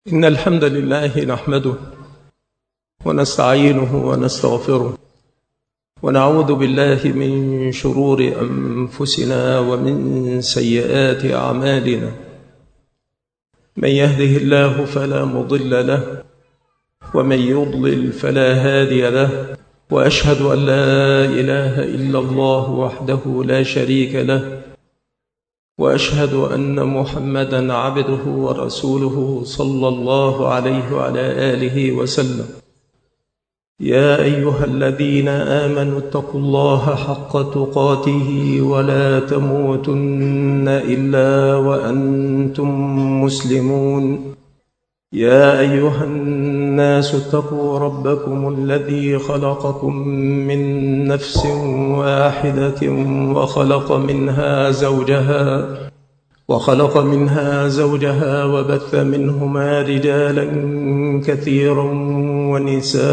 إن الحمد لله نحمده ونستعينه ونستغفره ونعوذ بالله من شرور أنفسنا ومن سيئات أعمالنا. من يهده الله فلا مضل له ومن يضلل فلا هادي له، وأشهد أن لا إله إلا الله وحده لا شريك له، وأشهد أن محمدًا عبده ورسوله صلى الله عليه وعلى آله وسلم. يا أيها الذين آمنوا اتقوا الله حق تقاته ولا تموتن إلا وأنتم مسلمون. يا أيها الناس اتقوا ربكم الذي خلقكم من نفس واحدة وخلق منها زوجها وبث منهما رجالا كثيرا ونساء،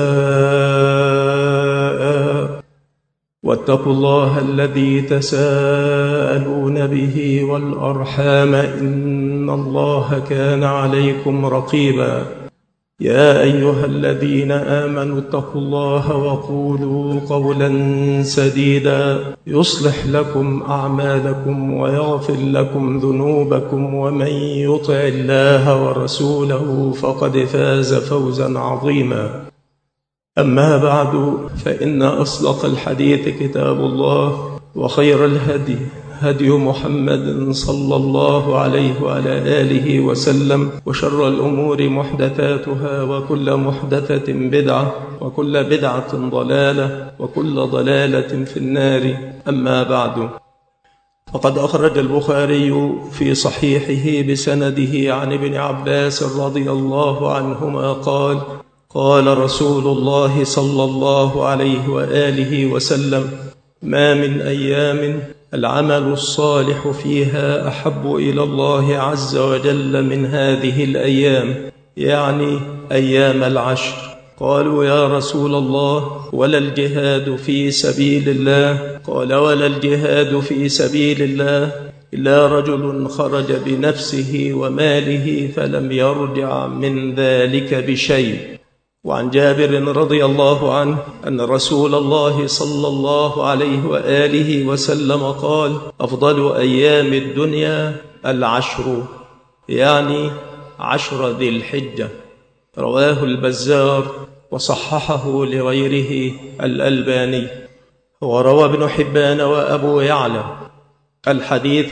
واتقوا الله الذي تساءلون به والأرحام إن الله كان عليكم رقيبا. يا أيها الذين آمنوا اتقوا الله وقولوا قولا سديدا يصلح لكم أعمالكم ويغفر لكم ذنوبكم، ومن يطع الله ورسوله فقد فاز فوزا عظيما. أما بعد، فإن أصدق الحديث كتاب الله، وخير الهدي هدي محمد صلى الله عليه وعلى آله وسلم، وشر الأمور محدثاتها، وكل محدثة بدعة، وكل بدعة ضلالة، وكل ضلالة في النار. أما بعد، فقد أخرج البخاري في صحيحه بسنده عن ابن عباس رضي الله عنهما قال: قال رسول الله صلى الله عليه وآله وسلم: ما من أيام العمل الصالح فيها أحب إلى الله عز وجل من هذه الأيام، يعني أيام العشر. قالوا: يا رسول الله، ولا الجهاد في سبيل الله؟ قال: ولا الجهاد في سبيل الله إلا رجل خرج بنفسه وماله فلم يرجع من ذلك بشيء. وعن جابر رضي الله عنه أن رسول الله صلى الله عليه وآله وسلم قال: أفضل أيام الدنيا العشر، يعني 10 ذي الحجة. رواه البزار وصححه لغيره الألباني. وروى ابن حبان وأبو يعلى الحديث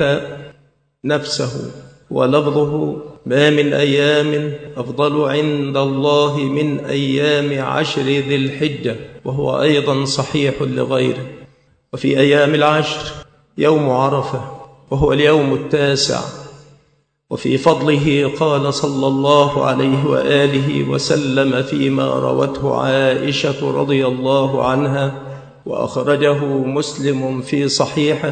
نفسه ولفظه: ما من أيام أفضل عند الله من أيام 10 ذي الحجة، وهو أيضا صحيح لغيره. وفي أيام العشر يوم عرفة، وهو اليوم 9. وفي فضله قال صلى الله عليه وآله وسلم فيما روته عائشة رضي الله عنها وأخرجه مسلم في صحيحه: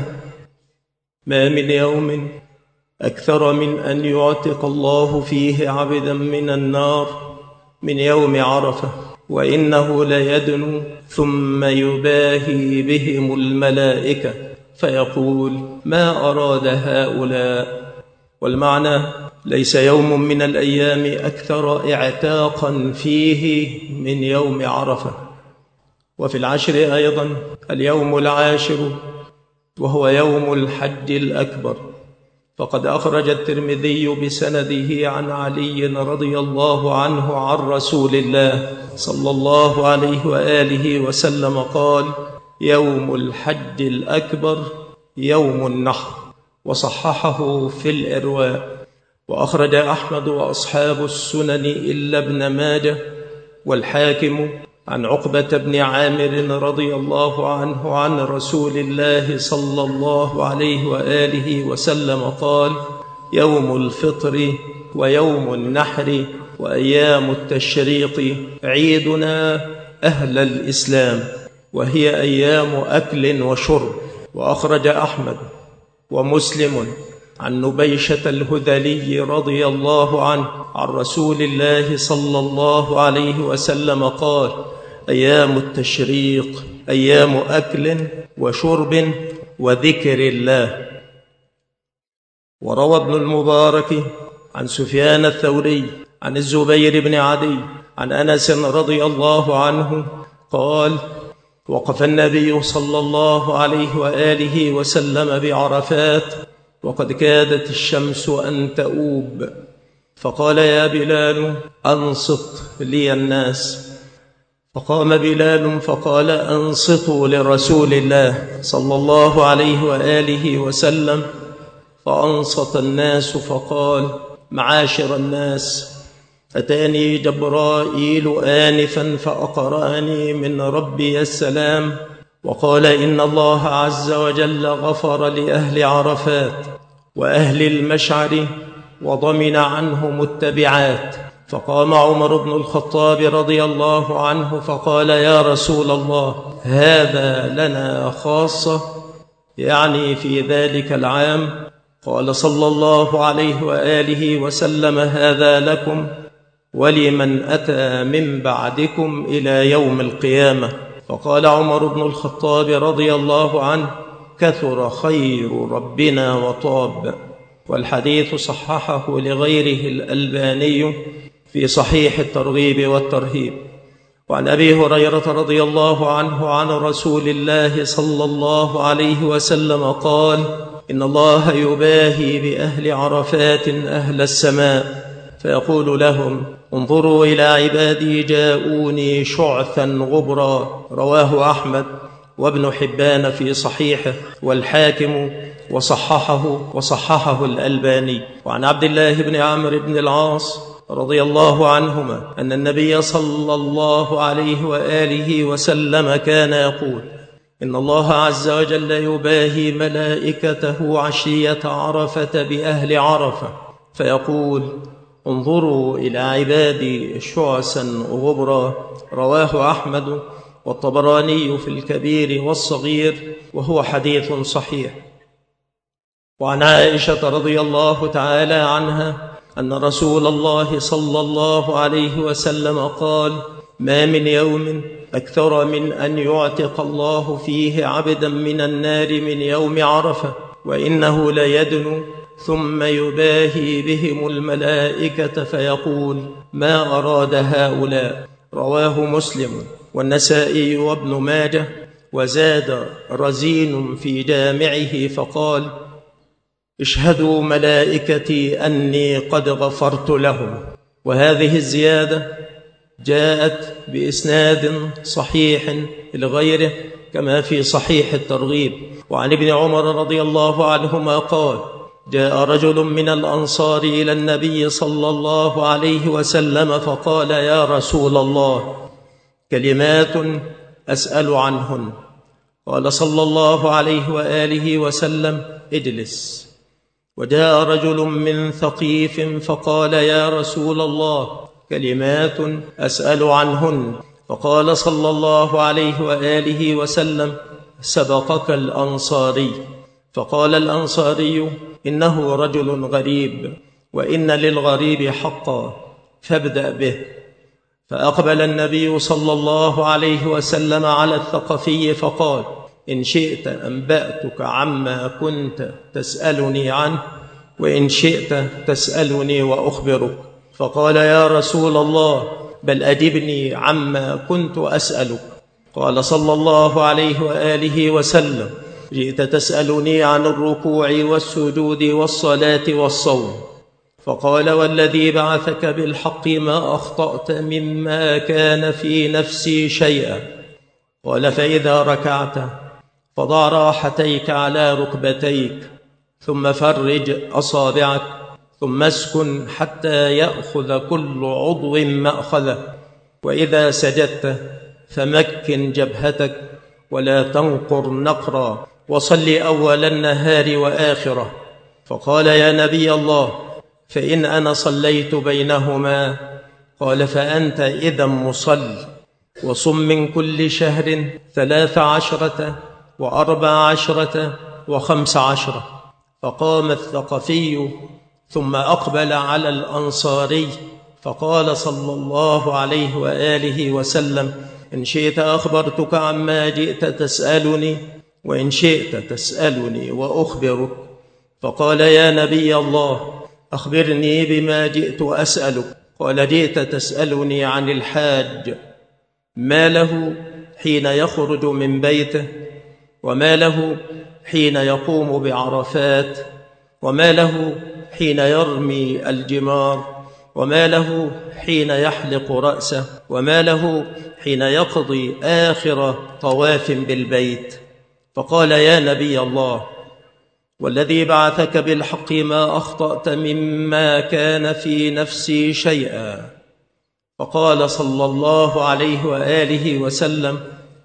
ما من يوم أكثر من أن يعتق الله فيه عبدا من النار من يوم عرفة، وإنه ليدنو ثم يباهي بهم الملائكة فيقول: ما أراد هؤلاء؟ والمعنى: ليس يوم من الأيام أكثر اعتاقا فيه من يوم عرفة. وفي العشر أيضا اليوم العاشر، وهو يوم الحج الأكبر. فقد أخرج الترمذي بسنده عن علي رضي الله عنه عن رسول الله صلى الله عليه وآله وسلم قال: يوم الحج الأكبر يوم النحر. وصححه في الإرواء. وأخرج أحمد وأصحاب السنن إلا ابن ماجه والحاكم عن عقبة بن عامر رضي الله عنه عن رسول الله صلى الله عليه وآله وسلم قال: يوم الفطر ويوم النحر وأيام التشريق عيدنا أهل الإسلام، وهي أيام أكل وشرب. وأخرج أحمد ومسلم عن نبيشة الهذلي رضي الله عنه عن رسول الله صلى الله عليه وسلم قال: أيام التشريق أيام أكل وشرب وذكر الله. وروى ابن المبارك عن سفيان الثوري عن الزبير بن عدي عن أنس رضي الله عنه قال: وقف النبي صلى الله عليه وآله وسلم بعرفات وقد كادت الشمس أن تؤوب، فقال: يا بلال أنصت لي الناس. فقام بلال فقال: أنصتوا لرسول الله صلى الله عليه وآله وسلم. فأنصت الناس فقال: معاشر الناس، أتاني جبرائيل آنفا فأقرأني من ربي السلام، وقال: إن الله عز وجل غفر لأهل عرفات وأهل المشعر وضمن عنهم التبعات. فقام عمر بن الخطاب رضي الله عنه فقال: يا رسول الله، هذا لنا خاصة، يعني في ذلك العام. قال صلى الله عليه وآله وسلم: هذا لكم ولمن أتى من بعدكم إلى يوم القيامة. فقال عمر بن الخطاب رضي الله عنه: كثر خير ربنا وطاب. والحديث صححه لغيره الألباني في صحيح الترغيب والترهيب. وعن أبي هريرة رضي الله عنه عن رسول الله صلى الله عليه وسلم قال: إن الله يباهي بأهل عرفات أهل السماء فيقول لهم: انظروا إلى عبادي جاءوني شعثا غبرا. رواه أحمد وابن حبان في صحيحه والحاكم وصححه الألباني. وعن عبد الله بن عمرو بن العاص رضي الله عنهما أن النبي صلى الله عليه وآله وسلم كان يقول: إن الله عز وجل يباهي ملائكته عشية عرفة بأهل عرفة فيقول: انظروا إلى عبادي شعثا غبرا. رواه أحمد والطبراني في الكبير والصغير، وهو حديث صحيح. وعن عائشة رضي الله تعالى عنها أن رسول الله صلى الله عليه وسلم قال: ما من يوم أكثر من أن يعتق الله فيه عبدا من النار من يوم عرفة، وإنه ليدنو ثم يباهي بهم الملائكة فيقول: ما أراد هؤلاء. رواه مسلم والنسائي وابن ماجه. وزاد رزين في جامعه فقال: اشهدوا ملائكتي أني قد غفرت لهم. وهذه الزيادة جاءت بإسناد صحيح لغيره كما في صحيح الترغيب. وعن ابن عمر رضي الله عنهما قال: جاء رجل من الأنصار إلى النبي صلى الله عليه وسلم فقال: يا رسول الله، كلمات أسأل عنهن. قال صلى الله عليه وآله وسلم: اجلس. وجاء رجل من ثقيف فقال: يا رسول الله، كلمات أسأل عنهن. فقال صلى الله عليه وآله وسلم: سبقك الأنصاري. فقال الأنصاري: إنه رجل غريب، وإن للغريب حقا، فابدأ به. فأقبل النبي صلى الله عليه وسلم على الثقفي فقال: إن شئت أنبأتك عما كنت تسألني عنه، وإن شئت تسألني وأخبرك. فقال: يا رسول الله، بل أجبني عما كنت أسألك. قال صلى الله عليه وآله وسلم: جئت تسألني عن الركوع والسجود والصلاة والصوم. فقال: والذي بعثك بالحق ما أخطأت مما كان في نفسي شيئا. قال: فإذا ركعت فضع راحتيك على ركبتيك، ثم فرج أصابعك، ثم اسكن حتى يأخذ كل عضو مأخذه. وإذا سجدت فمكن جبهتك ولا تنقر نقرا، وصل أول النهار وآخره. فقال: يا نبي الله، فإن أنا صليت بينهما. قال: فأنت إذا مصل. وصم من كل شهر 13 و14 و15. فقام الثقفي ثم أقبل على الأنصاري فقال صلى الله عليه وآله وسلم: إن شئت أخبرتك عما جئت تسألني، وإن شئت تسألني وأخبرك. فقال: يا نبي الله، أخبرني بما جئت أسألك. قال: جئت تسألني عن الحاج، ما له حين يخرج من بيته، وما له حين يقوم بعرفات، وما له حين يرمي الجمار، وما له حين يحلق رأسه، وما له حين يقضي آخر طواف بالبيت. فقال: يا نبي الله، والذي بعثك بالحق ما أخطأت مما كان في نفسي شيئا. فقال صلى الله عليه وآله وسلم: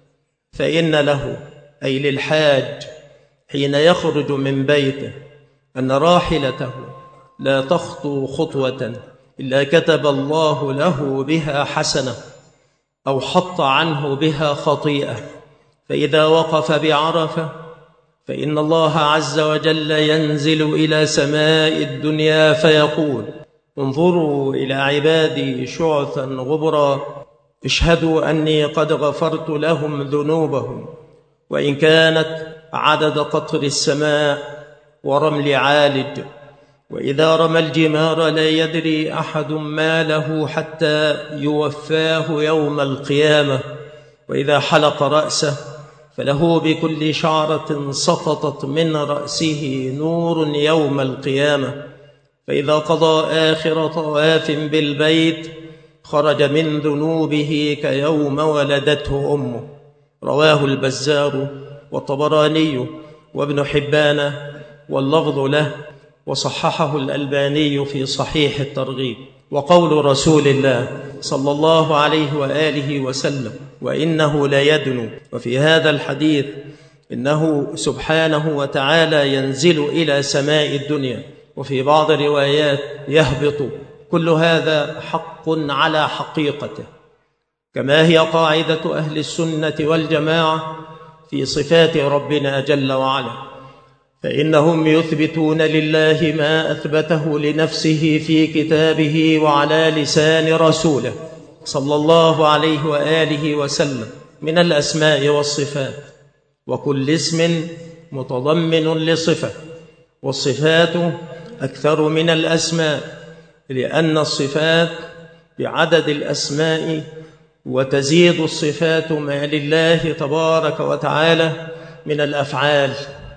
فإن له، أي للحاج، حين يخرج من بيته أن راحلته لا تخطو خطوة إلا كتب الله له بها حسنة أو حط عنه بها خطيئة. فإذا وقف بعرفة فإن الله عز وجل ينزل إلى سماء الدنيا فيقول: انظروا إلى عبادي شعثا غبرا، اشهدوا أني قد غفرت لهم ذنوبهم، وإن كانت عدد قطر السماء ورمل عالج. وإذا رمى الجمار لا يدري أحد ما له حتى يوفاه يوم القيامة. وإذا حلق رأسه فله بكل شعرة سقطت من رأسه نور يوم القيامة. فإذا قضى آخر طواف بالبيت خرج من ذنوبه كيوم ولدته أمه. رواه البزار والطبراني وابن حبان واللفظ له، وصححه الألباني في صحيح الترغيب. وقول رسول الله صلى الله عليه وآله وسلم: وإنه ليدنو. وفي هذا الحديث إنه سبحانه وتعالى ينزل إلى سماء الدنيا، وفي بعض الروايات يهبط. كل هذا حق على حقيقته، كما هي قاعدة أهل السنة والجماعة في صفات ربنا جل وعلا، فإنهم يثبتون لله ما أثبته لنفسه في كتابه وعلى لسان رسوله صلى الله عليه وآله وسلم من الأسماء والصفات، وكل اسم متضمن لصفة، والصفات أكثر من الأسماء، لأن الصفات بعدد الأسماء، وتزيد الصفات ما لله تبارك وتعالى من الأفعال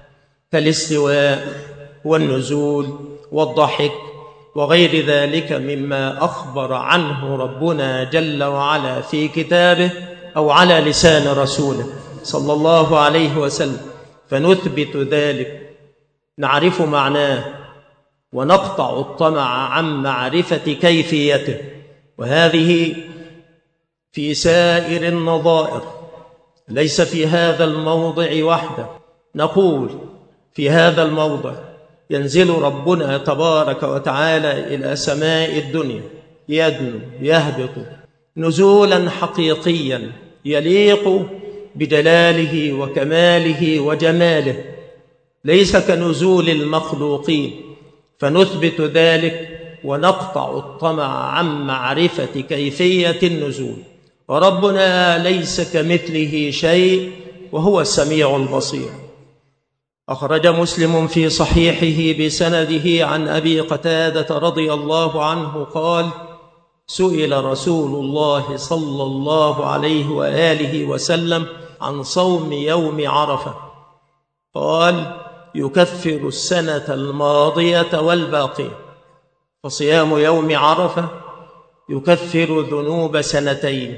كالاستواء والنزول والضحك وغير ذلك مما أخبر عنه ربنا جل وعلا في كتابه أو على لسان رسوله صلى الله عليه وسلم، فنثبت ذلك، نعرف معناه، ونقطع الطمع عن معرفة كيفيته. وهذه في سائر النظائر، ليس في هذا الموضع وحده. نقول في هذا الموضع ينزل ربنا تبارك وتعالى إلى سماء الدنيا، يدنو يهبط نزولا حقيقيا يليق بجلاله وكماله وجماله، ليس كنزول المخلوقين، فنثبت ذلك ونقطع الطمع عن معرفة كيفية النزول. وربنا ليس كمثله شيء وهو السميع البصير. أخرج مسلم في صحيحه بسنده عن أبي قتادة رضي الله عنه قال: سئل رسول الله صلى الله عليه وآله وسلم عن صوم يوم عرفة، قال: يكفر السنة الماضية والباقية. فصيام يوم عرفة يكفر ذنوب سنتين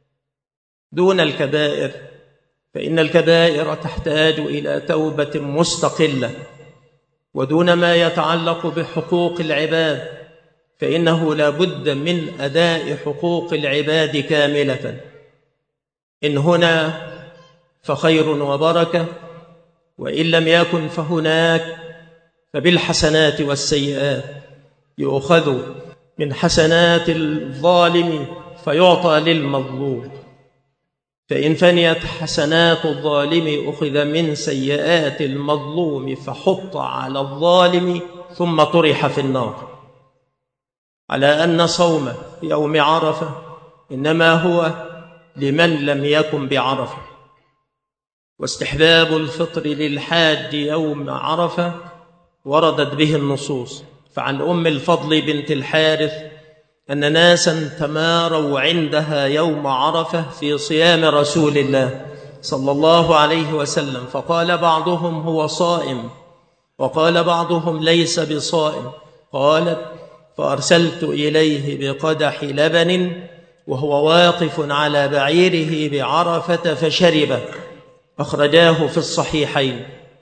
دون الكبائر، فإن الكبائر تحتاج إلى توبة مستقلة، ودون ما يتعلق بحقوق العباد فإنه لا بد من أداء حقوق العباد كاملة. إن هنا فخير وبركة، وإن لم يكن فهناك، فبالحسنات والسيئات يؤخذ من حسنات الظالم فيعطى للمظلوم، فإن فنيت حسنات الظالم أخذ من سيئات المظلوم فحط على الظالم ثم طرح في النار. على أن صوم يوم عرفة إنما هو لمن لم يكن بعرفة، واستحباب الفطر للحاج يوم عرفة وردت به النصوص. فعن أم الفضل بنت الحارث أن ناسا تماروا عندها يوم عرفة في صيام رسول الله صلى الله عليه وسلم، فقال بعضهم هو صائم، وقال بعضهم ليس بصائم. قالت: فأرسلت إليه بقدح لبن وهو واقف على بعيره بعرفة فشرب. أخرجاه في الصحيحين.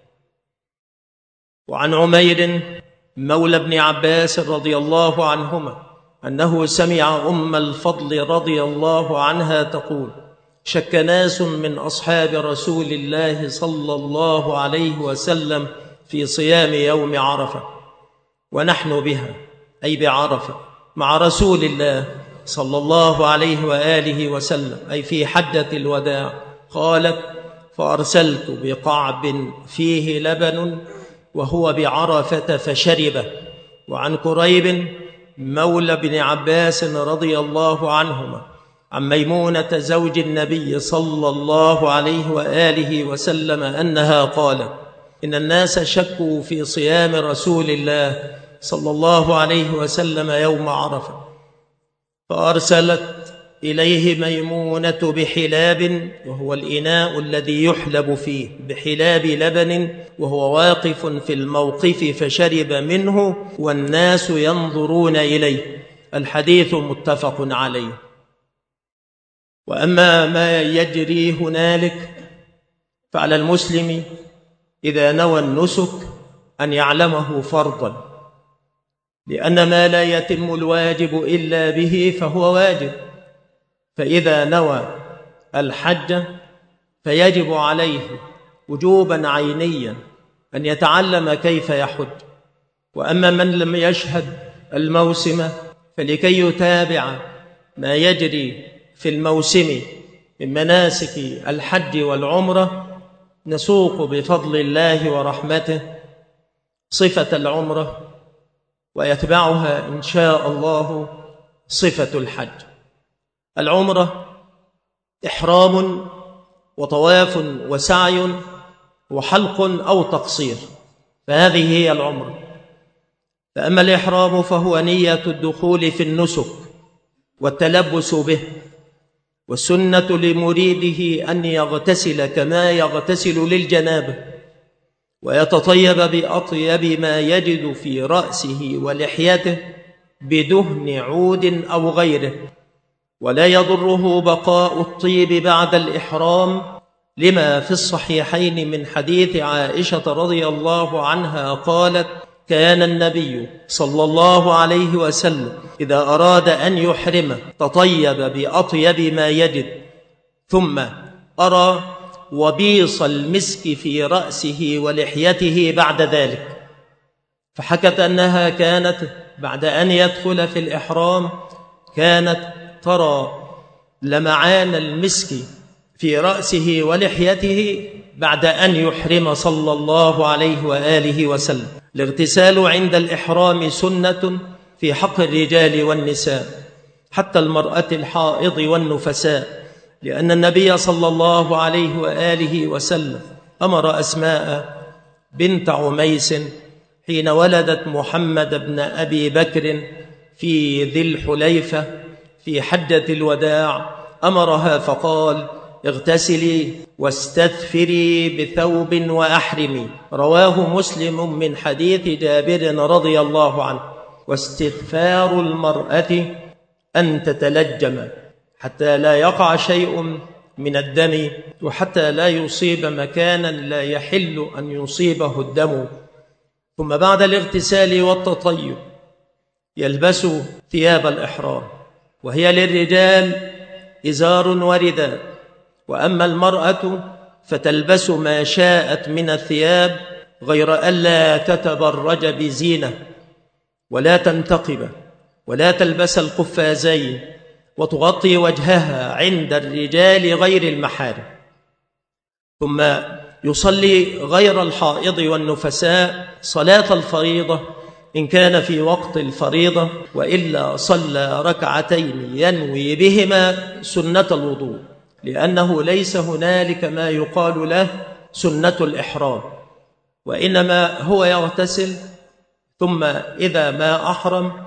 وعن عمير مولى ابن عباس رضي الله عنهما أنه سمع أم الفضل رضي الله عنها تقول: شك ناس من أصحاب رسول الله صلى الله عليه وسلم في صيام يوم عرفة، ونحن بها، أي بعرفة، مع رسول الله صلى الله عليه وآله وسلم، أي في حجة الوداع. قالت: فأرسلت بقعب فيه لبن وهو بعرفة فشربه. وعن كريب مولى بن عباس رضي الله عنهما عن ميمونة زوج النبي صلى الله عليه وآله وسلم أنها قالت: إن الناس شكوا في صيام رسول الله صلى الله عليه وسلم يوم عرفة، فأرسلت إليه ميمونة بحلاب، وهو الإناء الذي يحلب فيه، بحلاب لبن وهو واقف في الموقف فشرب منه والناس ينظرون إليه. الحديث متفق عليه. وأما ما يجري هنالك فعلى المسلم إذا نوى النسك أن يعلمه فرضا، لأن ما لا يتم الواجب إلا به فهو واجب. فإذا نوى الحج فيجب عليه وجوبا عينيا أن يتعلم كيف يحج. وأما من لم يشهد الموسم فلكي يتابع ما يجري في الموسم من مناسك الحج والعمرة نسوق بفضل الله ورحمته صفة العمرة، ويتبعها إن شاء الله صفة الحج. العمرة إحرام وطواف وسعي وحلق أو تقصير، فهذه هي العمرة. فأما الإحرام فهو نية الدخول في النسك والتلبس به، والسنة لمريده أن يغتسل كما يغتسل للجنابة، ويتطيب بأطيب ما يجد في رأسه ولحيته بدهن عود أو غيره، ولا يضره بقاء الطيب بعد الإحرام، لما في الصحيحين من حديث عائشة رضي الله عنها قالت: كان النبي صلى الله عليه وسلم إذا أراد أن يحرم تطيب بأطيب ما يجد، ثم أرى وبيص المسك في رأسه ولحيته بعد ذلك. فحكت أنها كانت بعد أن يدخل في الإحرام كانت ترى لمعان المسك في رأسه ولحيته بعد أن يحرم صلى الله عليه وآله وسلم. الاغتسال عند الإحرام سنة في حق الرجال والنساء، حتى المرأة الحائض والنفساء، لأن النبي صلى الله عليه وآله وسلم أمر أسماء بنت عميس حين ولدت محمد بن أبي بكر في ذي الحليفة في حجة الوداع، أمرها فقال: اغتسلي واستثفري بثوب وأحرمي. رواه مسلم من حديث جابر رضي الله عنه. واستثفار المرأة أن تتلجم حتى لا يقع شيء من الدم، وحتى لا يصيب مكانا لا يحل أن يصيبه الدم. ثم بعد الاغتسال والتطيب يلبس ثياب الإحرام، وهي للرجال إزار ورداء، وأما المرأة فتلبس ما شاءت من الثياب، غير ألا تتبرج بزينة ولا تنتقب ولا تلبس القفازين، وتغطي وجهها عند الرجال غير المحارم. ثم يصلي غير الحائض والنفساء صلاة الفريضة إن كان في وقت الفريضة، وإلا صلى ركعتين ينوي بهما سنة الوضوء، لأنه ليس هنالك ما يقال له سنة الإحرام، وإنما هو يغتسل ثم إذا ما أحرم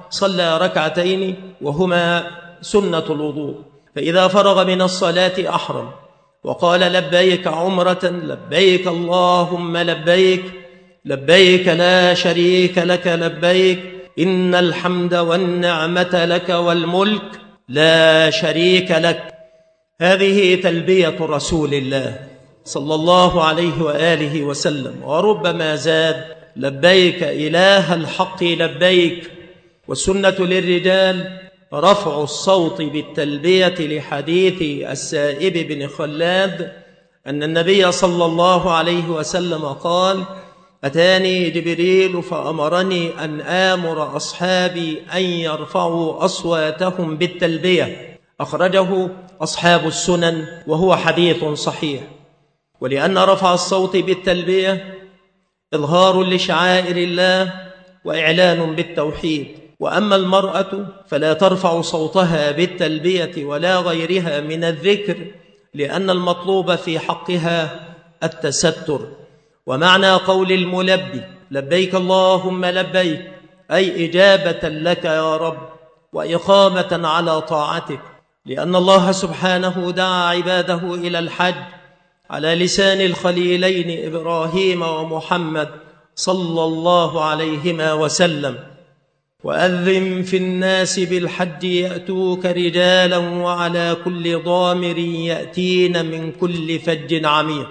صلى ركعتين وهما سنة الوضوء، فإذا فرغ من الصلاة أحرم وقال لبيك عمرة لبيك اللهم لبيك لبيك لا شريك لك لبيك إن الحمد والنعمة لك والملك لا شريك لك. هذه تلبية رسول الله صلى الله عليه وآله وسلم. وربما زاد لبيك إله الحق لبيك. والسنة للرجال رفع الصوت بالتلبية لحديث السائب بن خلاد أن النبي صلى الله عليه وسلم قال أتاني جبريل فأمرني أن آمر أصحابي أن يرفعوا أصواتهم بالتلبية. أخرجه أصحاب السنن وهو حديث صحيح. ولأن رفع الصوت بالتلبية إظهار لشعائر الله وإعلان بالتوحيد. وأما المرأة فلا ترفع صوتها بالتلبية ولا غيرها من الذكر، لأن المطلوب في حقها التستر. ومعنى قول الملبي لبيك اللهم لبيك أي إجابة لك يا رب وإقامة على طاعتك، لأن الله سبحانه دعا عباده إلى الحج على لسان الخليلين إبراهيم ومحمد صلى الله عليهما وسلم. وأذن في الناس بالحج يأتوك رجالا وعلى كل ضامر يأتين من كل فج عميق.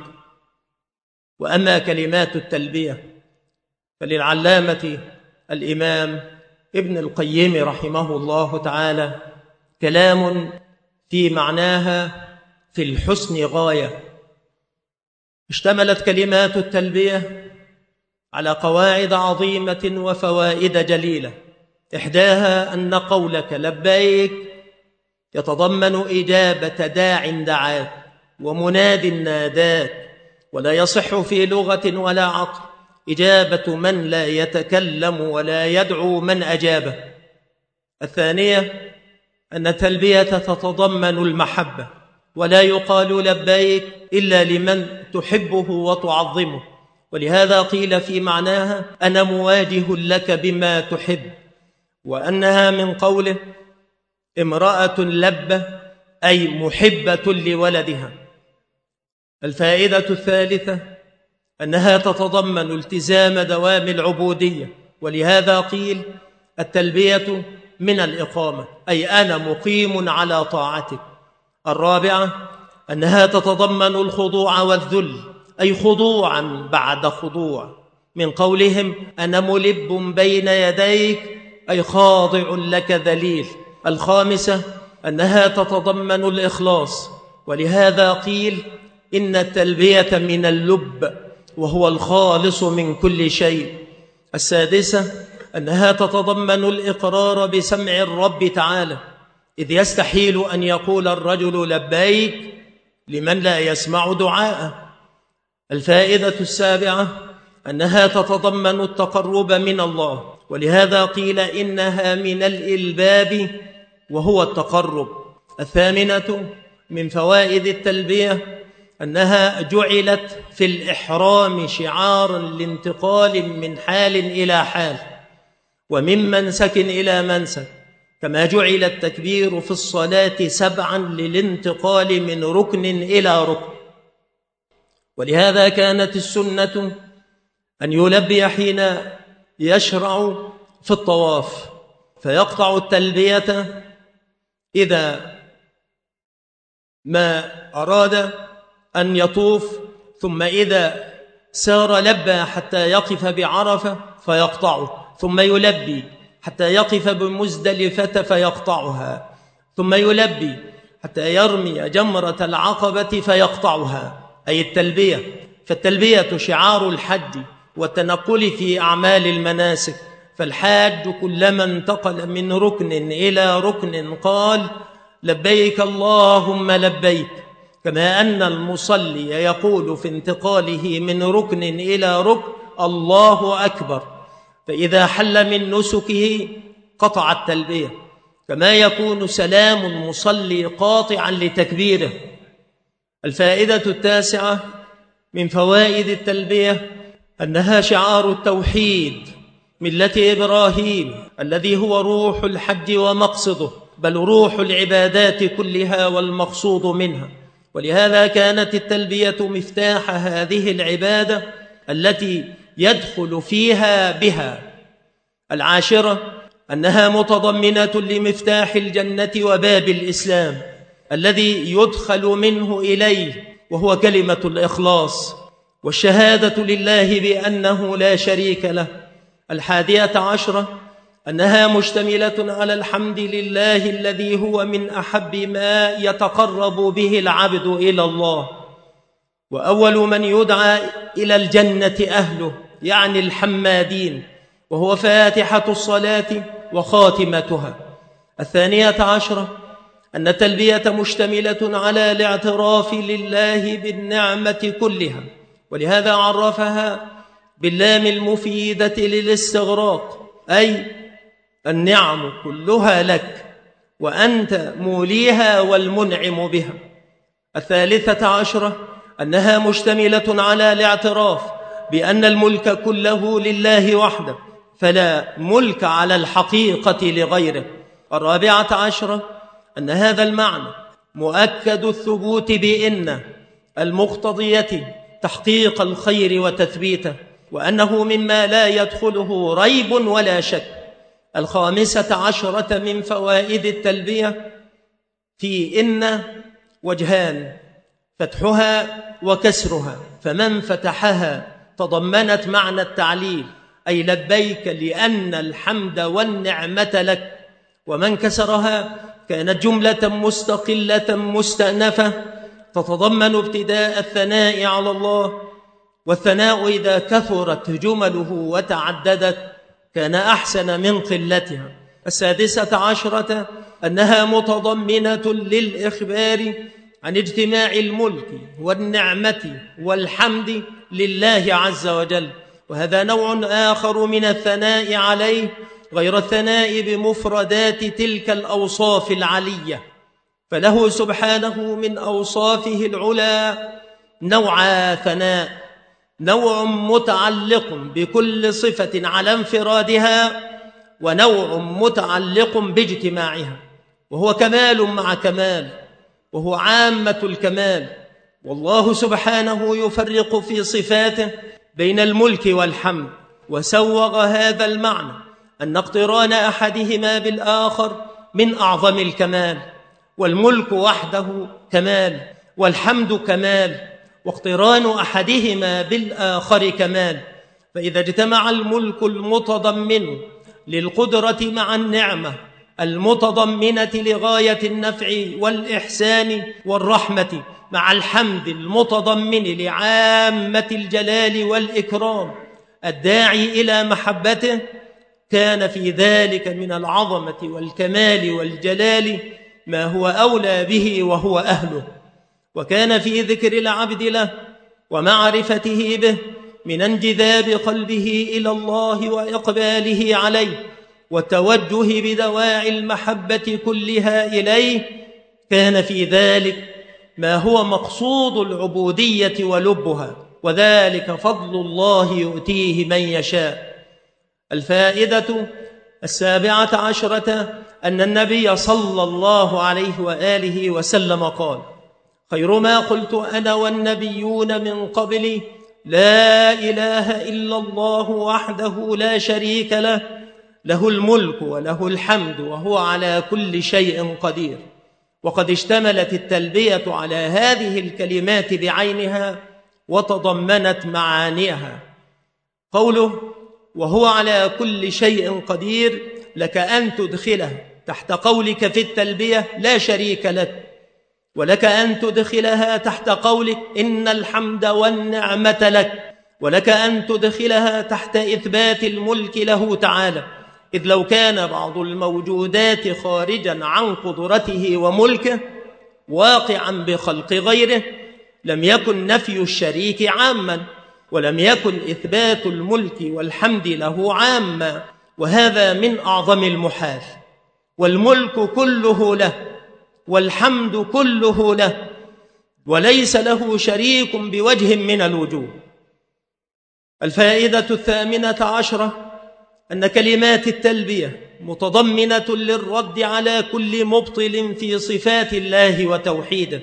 وأما كلمات التلبية فللعلامة الإمام ابن القيم رحمه الله تعالى كلام في معناها في الحسن غاية. اشتملت كلمات التلبية على قواعد عظيمة وفوائد جليلة. إحداها أن قولك لبيك يتضمن إجابة داع دعاك ومناد ناداك، ولا يصح في لغة ولا عقل إجابة من لا يتكلم ولا يدعو من أجابه. الثانية أن التلبية تتضمن المحبة، ولا يقال لبيك إلا لمن تحبه وتعظمه، ولهذا قيل في معناها أنا مواجه لك بما تحب. وأنها من قوله امرأة لبة أي محبة لولدها. الفائدة الثالثة أنها تتضمن التزام دوام العبودية، ولهذا قيل التلبية من الإقامة أي أنا مقيم على طاعتك. الرابعة أنها تتضمن الخضوع والذل أي خضوعا بعد خضوع، من قولهم أنا ملب بين يديك أي خاضع لك ذليل. الخامسة أنها تتضمن الإخلاص، ولهذا قيل إن التلبية من اللب وهو الخالص من كل شيء. السادسة أنها تتضمن الإقرار بسمع الرب تعالى، إذ يستحيل أن يقول الرجل لبيك لمن لا يسمع دعاءه. الفائدة السابعة أنها تتضمن التقرب من الله، ولهذا قيل إنها من الإلباب وهو التقرب. الثامنة من فوائد التلبية أنها جعلت في الإحرام شعارا لانتقال من حال إلى حال ومن منسك إلى منسك، كما جعل التكبير في الصلاة 7 للانتقال من ركن إلى ركن. ولهذا كانت السنة أن يلبي حين يشرع في الطواف، فيقطع التلبية إذا ما أراد أن يطوف، ثم إذا سار لبى حتى يقف بعرفة فيقطعه، ثم يلبي حتى يقف بمزدلفة فيقطعها، ثم يلبي حتى يرمي جمرة العقبة فيقطعها، أي التلبية. فالتلبية شعار الحج والتنقل في أعمال المناسك. فالحاج كلما انتقل من ركن إلى ركن قال لبيك اللهم لبيك، كما أن المصلي يقول في انتقاله من ركن إلى ركن الله أكبر. فإذا حل من نسكه قطع التلبية، كما يكون سلام المصلي قاطعا لتكبيره. الفائدة التاسعة من فوائد التلبية أنها شعار التوحيد ملة إبراهيم الذي هو روح الحج ومقصده، بل روح العبادات كلها والمقصود منها. ولهذا كانت التلبية مفتاح هذه العبادة التي يدخل فيها بها. العاشرة أنها متضمنة لمفتاح الجنة وباب الإسلام الذي يدخل منه إليه، وهو كلمة الإخلاص والشهادة لله بأنه لا شريك له. الحادية عشرة أنها مشتملة على الحمد لله الذي هو من أحب ما يتقرب به العبد إلى الله، وأول من يدعى إلى الجنة أهله، يعني الحمادين، وهو فاتحة الصلاة وخاتمتها. الثانية عشرة أن التلبية مشتملة على الاعتراف لله بالنعمة كلها، ولهذا عرفها باللام المفيدة للاستغراق، أي النعم كلها لك وأنت موليها والمنعم بها. الثالثة عشرة أنها مشتملة على الاعتراف بأن الملك كله لله وحده، فلا ملك على الحقيقة لغيره. الرابعة عشرة أن هذا المعنى مؤكد الثبوت بإن المقتضية تحقيق الخير وتثبيته، وأنه مما لا يدخله ريب ولا شك. الخامسة عشرة من فوائد التلبية في إن وجهان، فتحها وكسرها، فمن فتحها تضمنت معنى التعليل، أي لبيك لأن الحمد والنعمة لك، ومن كسرها كانت جملة مستقلة مستأنفة تتضمن ابتداء الثناء على الله، والثناء إذا كثرت جمله وتعددت كان أحسن من قلتها. السادسة عشرة أنها متضمنة للإخبار عن اجتماع الملك والنعمة والحمد لله عز وجل، وهذا نوع آخر من الثناء عليه غير الثناء بمفردات تلك الأوصاف العلية، فله سبحانه من أوصافه العلى نوع ثناء، نوع متعلق بكل صفة على انفرادها، ونوع متعلق باجتماعها، وهو كمال مع كمال، وهو عامة الكمال. والله سبحانه يفرق في صفاته بين الملك والحمد، وسوغ هذا المعنى أن اقتران أحدهما بالآخر من أعظم الكمال، والملك وحده كمال والحمد كمال، واقتران أحدهما بالآخر كمال. فإذا اجتمع الملك المتضمن للقدرة مع النعمة المتضمنة لغاية النفع والإحسان والرحمة مع الحمد المتضمن لعامة الجلال والإكرام الداعي إلى محبته، كان في ذلك من العظمة والكمال والجلال ما هو أولى به وهو أهله. وكان في ذكر العبد له ومعرفته به من انجذاب قلبه إلى الله وإقباله عليه والتوجه بدواعي المحبة كلها إليه، كان في ذلك ما هو مقصود العبودية ولبها، وذلك فضل الله يؤتيه من يشاء. الفائدة السابعة عشرة أن النبي صلى الله عليه وآله وسلم قال: خير ما قلت أنا والنبيون من قبلي لا إله إلا الله وحده لا شريك له، له الملك وله الحمد وهو على كل شيء قدير. وقد اشتملت التلبية على هذه الكلمات بعينها وتضمنت معانيها. قوله وهو على كل شيء قدير لك أن تدخله تحت قولك في التلبية لا شريك لك، ولك أن تدخلها تحت قولك إن الحمد والنعمة لك، ولك أن تدخلها تحت إثبات الملك له تعالى، إذ لو كان بعض الموجودات خارجا عن قدرته وملكه واقعا بخلق غيره لم يكن نفي الشريك عاما، ولم يكن إثبات الملك والحمد له عاما، وهذا من أعظم المحال. والملك كله له والحمد كله له، وليس له شريك بوجه من الوجوه. الفائدة الثامنة عشرة أن كلمات التلبية متضمنة للرد على كل مبطل في صفات الله وتوحيده،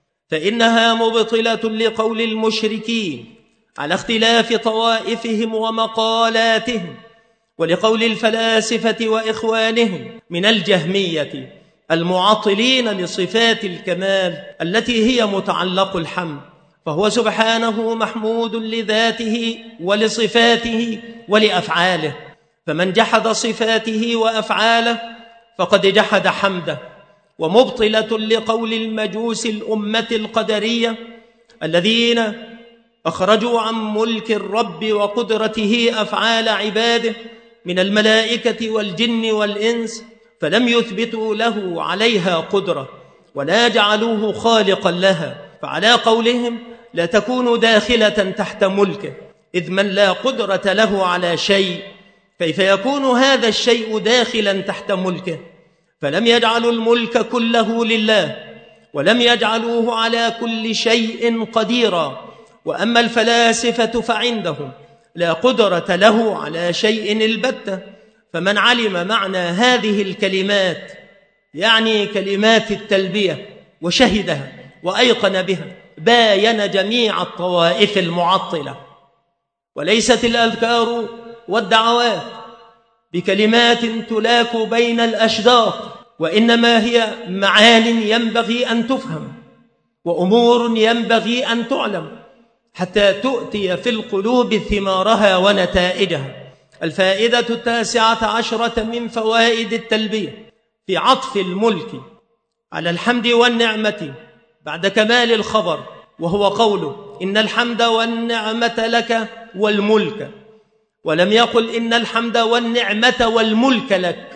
فإنها مبطلة لقول المشركين على اختلاف طوائفهم ومقالاتهم، ولقول الفلاسفة وإخوانهم من الجهمية المعطلين لصفات الكمال التي هي متعلق الحمد، فهو سبحانه محمود لذاته ولصفاته ولأفعاله، فمن جحد صفاته وأفعاله فقد جحد حمده. ومبطلة لقول المجوس الأمة القدرية الذين أخرجوا عن ملك الرب وقدرته أفعال عباده من الملائكة والجن والإنس، فلم يثبتوا له عليها قدرة ولا جعلوه خالقا لها، فعلى قولهم لا تكون داخلة تحت ملكه، إذ من لا قدرة له على شيء كيف يكون هذا الشيء داخلا تحت ملكه؟ فلم يجعلوا الملك كله لله، ولم يجعلوه على كل شيء قديرا. وأما الفلاسفة فعندهم لا قدرة له على شيء البتة، فمن علم معنى هذه الكلمات يعني كلمات التلبية وشهدها وأيقن بها باين جميع الطوائف المعطلة. وليست الأذكار والدعوات بكلمات تلاك بين الأشداق، وإنما هي معان ينبغي أن تفهم وأمور ينبغي أن تعلم حتى تؤتي في القلوب ثمارها ونتائجها. الفائدة 19 من فوائد التلبية في عطف الملك على الحمد والنعمة بعد كمال الخبر، وهو قوله إن الحمد والنعمة لك والملك، ولم يقل إن الحمد والنعمة والملك لك.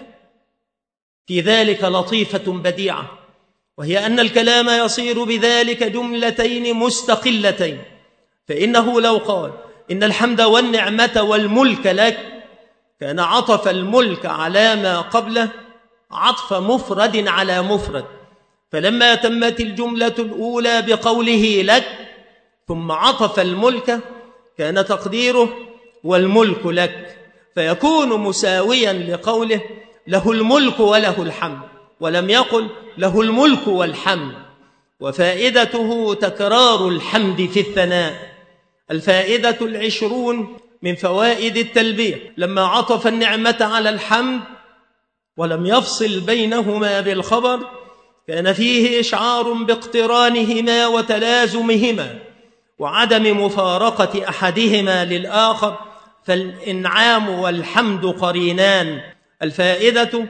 في ذلك لطيفة بديعة، وهي أن الكلام يصير بذلك جملتين مستقلتين، فإنه لو قال إن الحمد والنعمة والملك لك كان عطف الملك على ما قبله عطف مفرد على مفرد، فلما تمت الجملة الأولى بقوله لك ثم عطف الملك كان تقديره والملك لك، فيكون مساويا لقوله له الملك وله الحمد، ولم يقل له الملك والحمد. وفائدته تكرار الحمد في الثناء. الفائدة 20 من فوائد التلبية لما عطف النعمة على الحمد ولم يفصل بينهما بالخبر كان فيه إشعار باقترانهما وتلازمهما وعدم مفارقة أحدهما للآخر، فالإنعام والحمد قرينان. الفائدة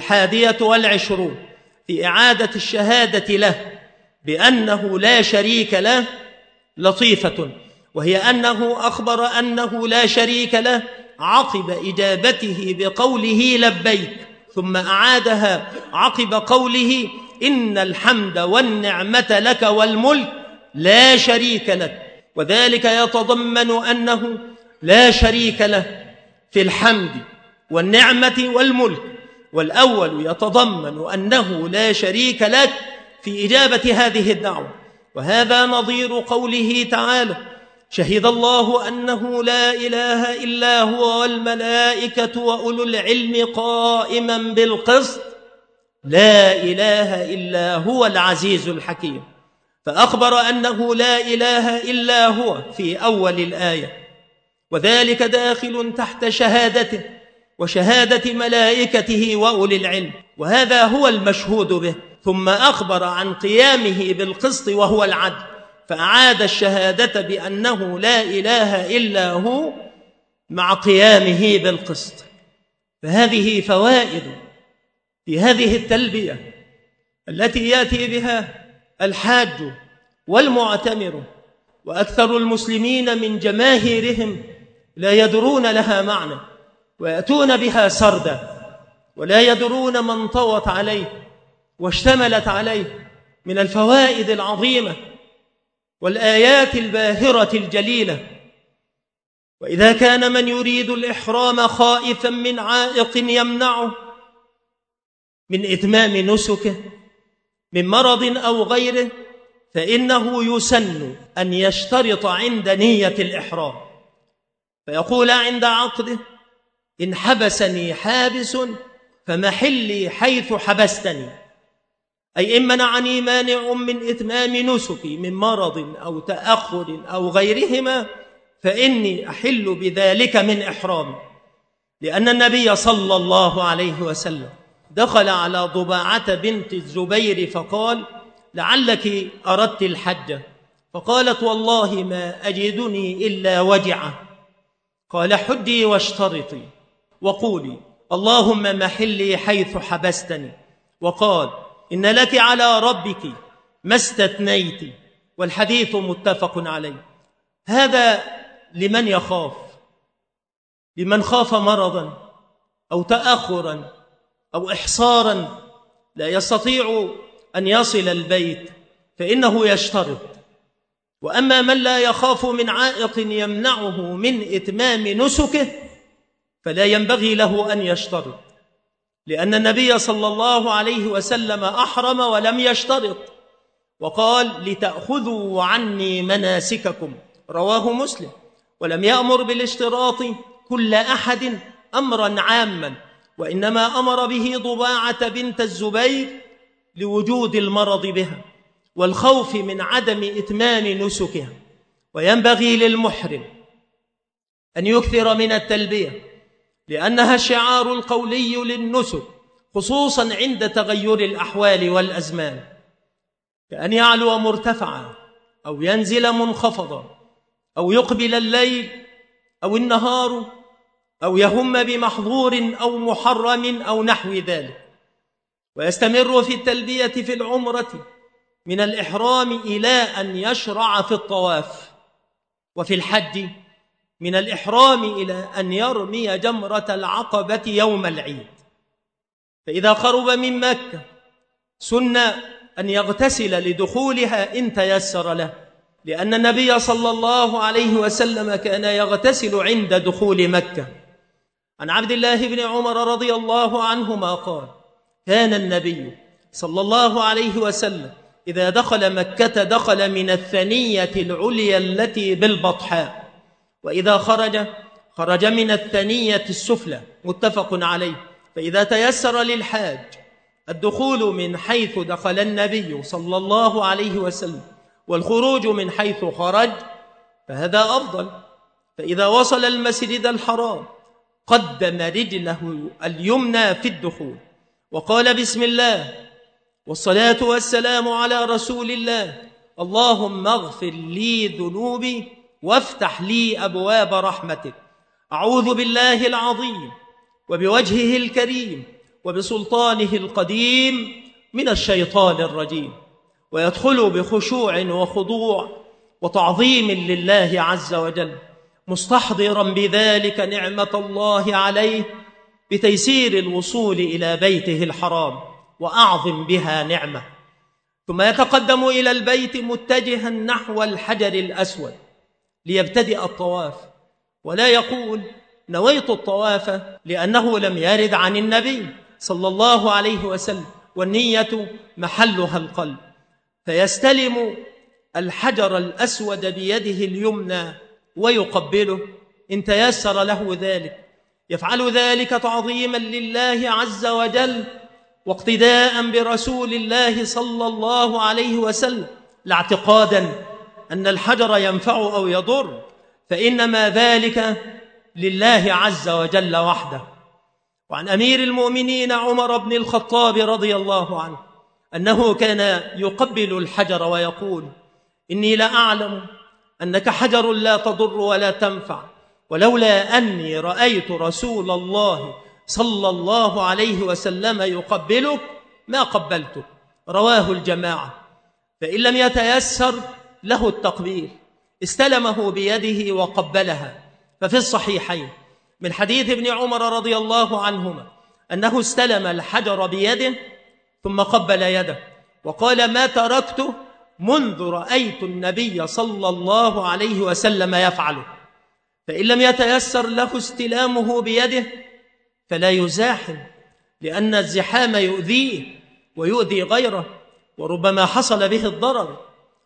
21 في إعادة الشهادة له بأنه لا شريك له لطيفة، وهي أنه أخبر أنه لا شريك له عقب إجابته بقوله لبيك، ثم أعادها عقب قوله إن الحمد والنعمة لك والملك لا شريك لك، وذلك يتضمن أنه لا شريك له في الحمد والنعمة والملك، والأول يتضمن أنه لا شريك لك في إجابة هذه الدعوة. وهذا نظير قوله تعالى شهد الله أنه لا إله إلا هو والملائكة وأولو العلم قائما بالقسط لا إله إلا هو العزيز الحكيم، فأخبر أنه لا إله إلا هو في أول الآية، وذلك داخل تحت شهادته وشهادة ملائكته وأولي العلم، وهذا هو المشهود به. ثم أخبر عن قيامه بالقسط وهو العدل، فأعاد الشهادة بأنه لا إله إلا هو مع قيامه بالقسط. فهذه فوائد في هذه التلبية التي يأتي بها الحاج والمعتمر، وأكثر المسلمين من جماهيرهم لا يدرون لها معنى ويأتون بها سردا ولا يدرون ما انطوت عليه واشتملت عليه من الفوائد العظيمة والآيات الباهرة الجليلة. وإذا كان من يريد الإحرام خائفا من عائق يمنعه من إتمام نسكه من مرض أو غيره، فإنه يسن أن يشترط عند نية الإحرام، فيقول عند عقده إن حبسني حابس فمحلي حيث حبستني، أي إن منعني مانع من إتمام نسكي من مرض أو تأخر أو غيرهما فإني أحل بذلك من إحرامي. لأن النبي صلى الله عليه وسلم دخل على ضباعة بنت الزبير فقال: لعلك أردت الحج؟ فقالت: والله ما أجدني إلا وجعة. قال: حجي واشترطي وقولي اللهم محلي حيث حبستني. وقال: إن لك على ربك ما استثنيت. والحديث متفق عليه. هذا لمن يخاف، لمن خاف مرضا أو تأخرا أو إحصارا لا يستطيع أن يصل البيت فإنه يشترط. وأما من لا يخاف من عائق يمنعه من إتمام نسكه فلا ينبغي له أن يشترط، لأن النبي صلى الله عليه وسلم أحرم ولم يشترط، وقال: لتأخذوا عني مناسككم، رواه مسلم. ولم يأمر بالاشتراط كل أحد أمرا عاما، وإنما أمر به ضباعة بنت الزبير لوجود المرض بها والخوف من عدم إتمام نسكها. وينبغي للمحرم أن يكثر من التلبية، لأنها الشعار القولي للنسك، خصوصا عند تغير الأحوال والأزمان، كأن يعلو مرتفعا أو ينزل منخفضا أو يقبل الليل أو النهار أو يهم بمحظور أو محرم أو نحو ذلك. ويستمر في التلبية في العمرة من الإحرام إلى أن يشرع في الطواف، وفي الحج من الإحرام إلى أن يرمي جمرة العقبة يوم العيد. فإذا قرب من مكة سن أن يغتسل لدخولها إن تيسر له، لأن النبي صلى الله عليه وسلم كان يغتسل عند دخول مكة. عن عبد الله بن عمر رضي الله عنهما قال: كان النبي صلى الله عليه وسلم إذا دخل مكة دخل من الثنية العليا التي بالبطحاء، وإذا خرج من الثنية السفلى، متفق عليه. فإذا تيسر للحاج الدخول من حيث دخل النبي صلى الله عليه وسلم والخروج من حيث خرج فهذا أفضل. فإذا وصل المسجد الحرام قدم رجله اليمنى في الدخول وقال: بسم الله والصلاة والسلام على رسول الله، اللهم اغفر لي ذنوبي وافتح لي أبواب رحمتك، أعوذ بالله العظيم وبوجهه الكريم وبسلطانه القديم من الشيطان الرجيم. ويدخل بخشوع وخضوع وتعظيم لله عز وجل، مستحضرا بذلك نعمة الله عليه بتيسير الوصول إلى بيته الحرام وأعظم بها نعمة. ثم يتقدم إلى البيت متجها نحو الحجر الأسود ليبتدئ الطواف، ولا يقول نويت الطواف، لأنه لم يرد عن النبي صلى الله عليه وسلم، والنية محلها القلب. فيستلم الحجر الأسود بيده اليمنى ويقبله إن تيسر له ذلك، يفعل ذلك تعظيما لله عز وجل واقتداء برسول الله صلى الله عليه وسلم، لا اعتقادا أن الحجر ينفع أو يضر، فإنما ذلك لله عز وجل وحده. وعن أمير المؤمنين عمر بن الخطاب رضي الله عنه أنه كان يقبل الحجر ويقول: إني لأعلم أنك حجر لا تضر ولا تنفع، ولولا أني رأيت رسول الله صلى الله عليه وسلم يقبلك ما قبلتك. رواه الجماعة. فإن لم يتيسر له التقبيل استلمه بيده وقبلها. ففي الصحيحين من حديث ابن عمر رضي الله عنهما أنه استلم الحجر بيده ثم قبل يده وقال: ما تركته منذ رأيت النبي صلى الله عليه وسلم يفعله. فإن لم يتيسر له استلامه بيده فلا يزاحم، لأن الزحام يؤذيه ويؤذي غيره وربما حصل به الضرر،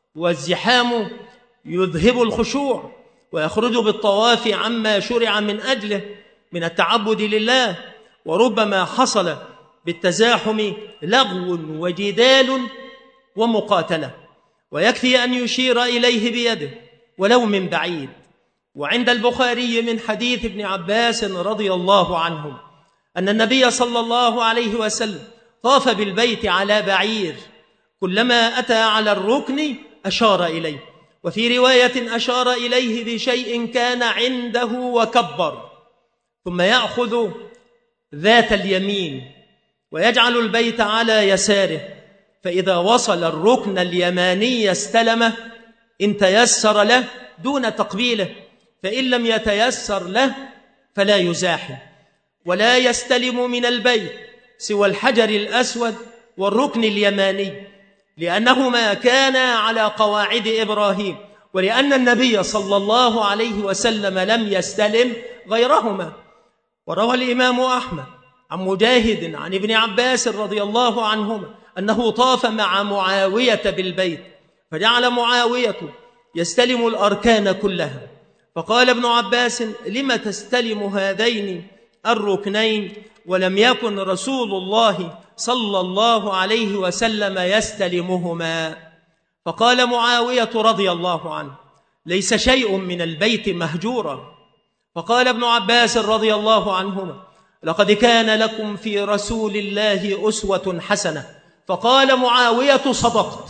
والزحام يذهب الخشوع ويخرج بالطواف عما شرع من أجله، من التعبد لله، وربما حصل بالتزاحم لغو وجدال ومقاتلة، ويكفي أن يشير إليه بيده ولو من بعيد. وعند البخاري من حديث ابن عباس رضي الله عنهم أن النبي صلى الله عليه وسلم طاف بالبيت على بعير، كلما أتى على الركن أشار إليه، وفي رواية أشار إليه بشيء كان عنده وكبر، ثم يأخذ ذات اليمين ويجعل البيت على يساره، فإذا وصل الركن اليماني استلمه إن تيسر له دون تقبيله، فإن لم يتيسر له فلا يزاحم، ولا يستلم من البيت سوى الحجر الأسود والركن اليماني، لأنهما كانا على قواعد إبراهيم، ولأن النبي صلى الله عليه وسلم لم يستلم غيرهما. وروى الإمام أحمد عن مجاهد عن ابن عباس رضي الله عنهما أنه طاف مع معاوية بالبيت، فجعل معاوية يستلم الأركان كلها، فقال ابن عباس: لم تستلم هذين الركنين ولم يكن رسول الله صلى الله عليه وسلم يستلمهما؟ فقال معاوية رضي الله عنه: ليس شيء من البيت مهجورا. فقال ابن عباس رضي الله عنهما: لقد كان لكم في رسول الله أسوة حسنة. فقال معاوية: صدقت.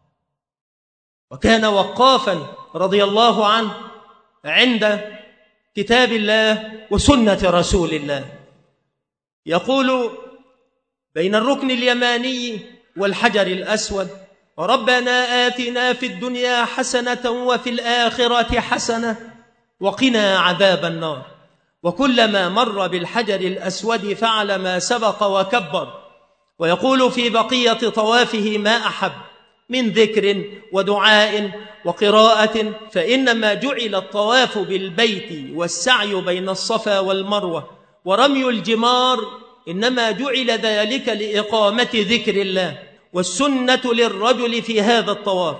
وكان وقافا رضي الله عنه عند كتاب الله وسنة رسول الله، يقول بين الركن اليماني والحجر الأسود: ربنا آتنا في الدنيا حسنة وفي الآخرة حسنة وقنا عذاب النار. وكلما مر بالحجر الأسود فعل ما سبق وكبر، ويقول في بقية طوافه ما أحب من ذكر ودعاء وقراءة، فإنما جعل الطواف بالبيت والسعي بين الصفا والمروة ورمي الجمار إنما جعل ذلك لإقامة ذكر الله، والسنة للرجل في هذا الطواف،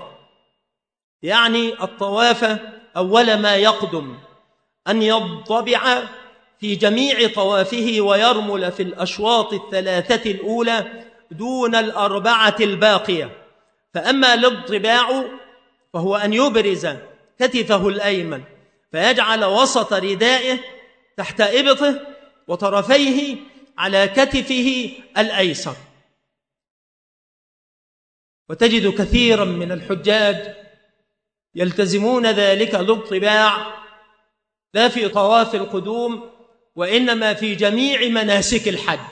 يعني الطواف أول ما يقدم أن يضبع في جميع طوافه ويرمل في الأشواط الثلاثة الأولى دون الأربعة الباقية. فأما الاضطباع فهو أن يبرز كتفه الأيمن فيجعل وسط ردائه تحت إبطه وطرفيه على كتفه الأيسر. وتجد كثيرا من الحجاج يلتزمون ذلك الاضطباع لا في طواف القدوم وإنما في جميع مناسك الحج.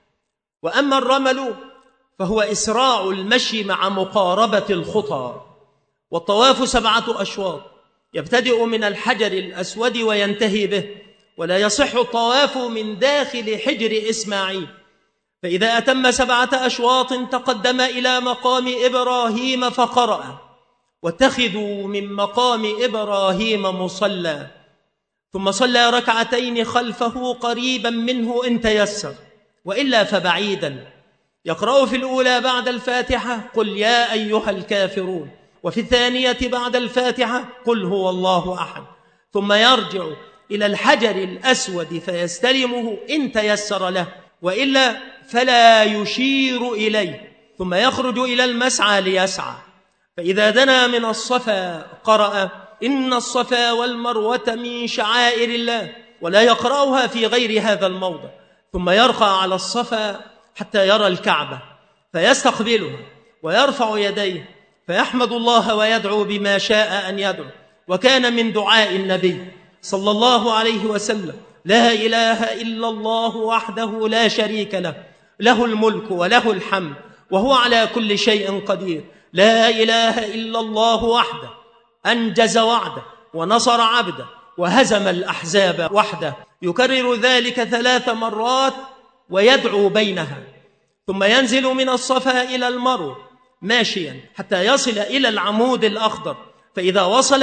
وأما الرمل فهو إسراع المشي مع مقاربة الخطى. والطواف 7 أشواط يبتدئ من الحجر الأسود وينتهي به، ولا يصح الطواف من داخل حجر إسماعيل. فإذا أتم 7 أشواط تقدم إلى مقام إبراهيم فقرأ: واتخذوا من مقام إبراهيم مصلى، ثم صلى ركعتين خلفه قريبا منه إن تيسر، وإلا فبعيدا. يقرأ في الأولى بعد الفاتحة: قل يا أيها الكافرون، وفي الثانية بعد الفاتحة: قل هو الله أحد، ثم يرجع إلى الحجر الأسود فيستلمه إن تيسر له، وإلا فلا يشير إليه، ثم يخرج إلى المسعى ليسعى. فإذا دنا من الصفا قرأ: إن الصفا والمروة من شعائر الله، ولا يقرأها في غير هذا الموضع. ثم يرقى على الصفا حتى يرى الكعبة فيستقبلها ويرفع يديه فيحمد الله ويدعو بما شاء أن يدعو. وكان من دعاء النبي صلى الله عليه وسلم: لا إله إلا الله وحده لا شريك له، له الملك وله الحمد وهو على كل شيء قدير. لا إله إلا الله وحده أنجز وعده ونصر عبده وهزم الأحزاب وحده. يكرر ذلك 3 مرات ويدعو بينها، ثم ينزل من الصفا إلى المروة ماشيا حتى يصل إلى العمود الأخضر، فإذا وصل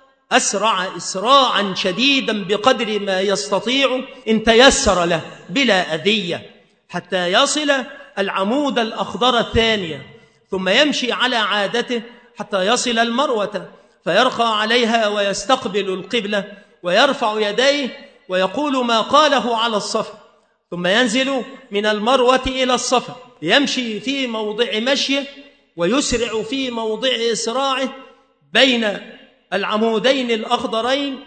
أسرع إسراعا شديدا بقدر ما يستطيع إن تيسر له بلا أذية حتى يصل العمود الأخضر الثانية، ثم يمشي على عادته حتى يصل المروة فيرقى عليها ويستقبل القبلة ويرفع يديه ويقول ما قاله على الصفا، ثم ينزل من المروة إلى الصفا ليمشي في موضع مشيه ويسرع في موضع إسراعه بين العمودين الأخضرين،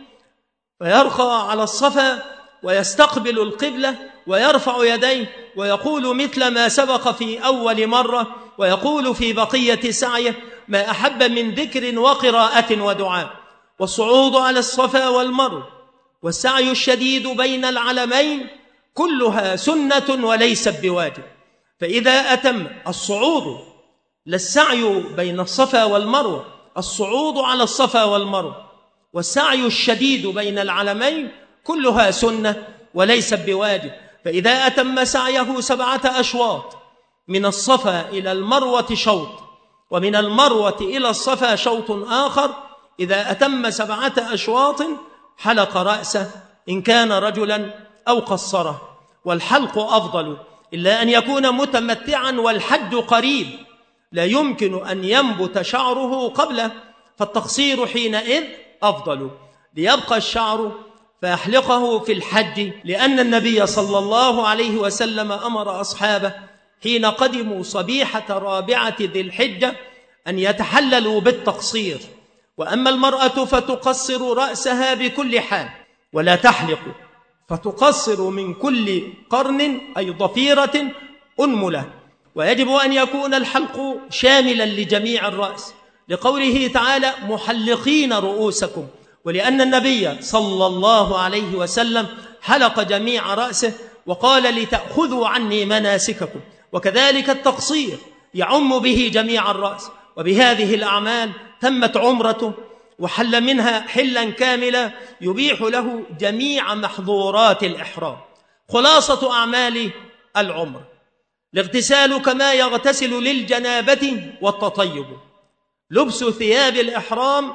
فيرقى على الصفا ويستقبل القبلة ويرفع يديه ويقول مثل ما سبق في أول مرة، ويقول في بقية سعيه ما أحب من ذكر وقراءة ودعاء. والصعود على الصفا والمروة والسعي الشديد بين العلمين كلها سنة وليست بواجب. فإذا أتم الصعود للسعي بين الصفا والمروة، الصعود على الصفا والمروة والسعي الشديد بين العلمين كلها سنة وليست بواجب. فإذا أتم سعيه 7 أشواط، من الصفا إلى المروة شوط، ومن المروة إلى الصفا شوط آخر، إذا أتم 7 أشواط حلق رأسه إن كان رجلا أو قصره، والحلق أفضل إلا أن يكون متمتعا والحج قريب لا يمكن أن ينبت شعره قبله، فالتقصير حينئذ أفضل، ليبقى الشعر فيحلقه في الحج، لأن النبي صلى الله عليه وسلم أمر أصحابه حين قدموا صبيحة 4 ذي الحجة أن يتحللوا بالتقصير. وأما المرأة فتقصر رأسها بكل حال ولا تحلق، فتقصر من كل قرن أي ضفيرة أنملة. ويجب أن يكون الحلق شاملا لجميع الرأس، لقوله تعالى محلقين رؤوسكم، ولأن النبي صلى الله عليه وسلم حلق جميع رأسه وقال لتأخذوا عني مناسككم. وكذلك التقصير يعم به جميع الرأس، وبهذه الأعمال تمت عمرته وحل منها حلا كاملا يبيح له جميع محظورات الإحرام. خلاصة أعمال العمر: الاغتسال كما يغتسل للجنابة والتطيب، لبس ثياب الإحرام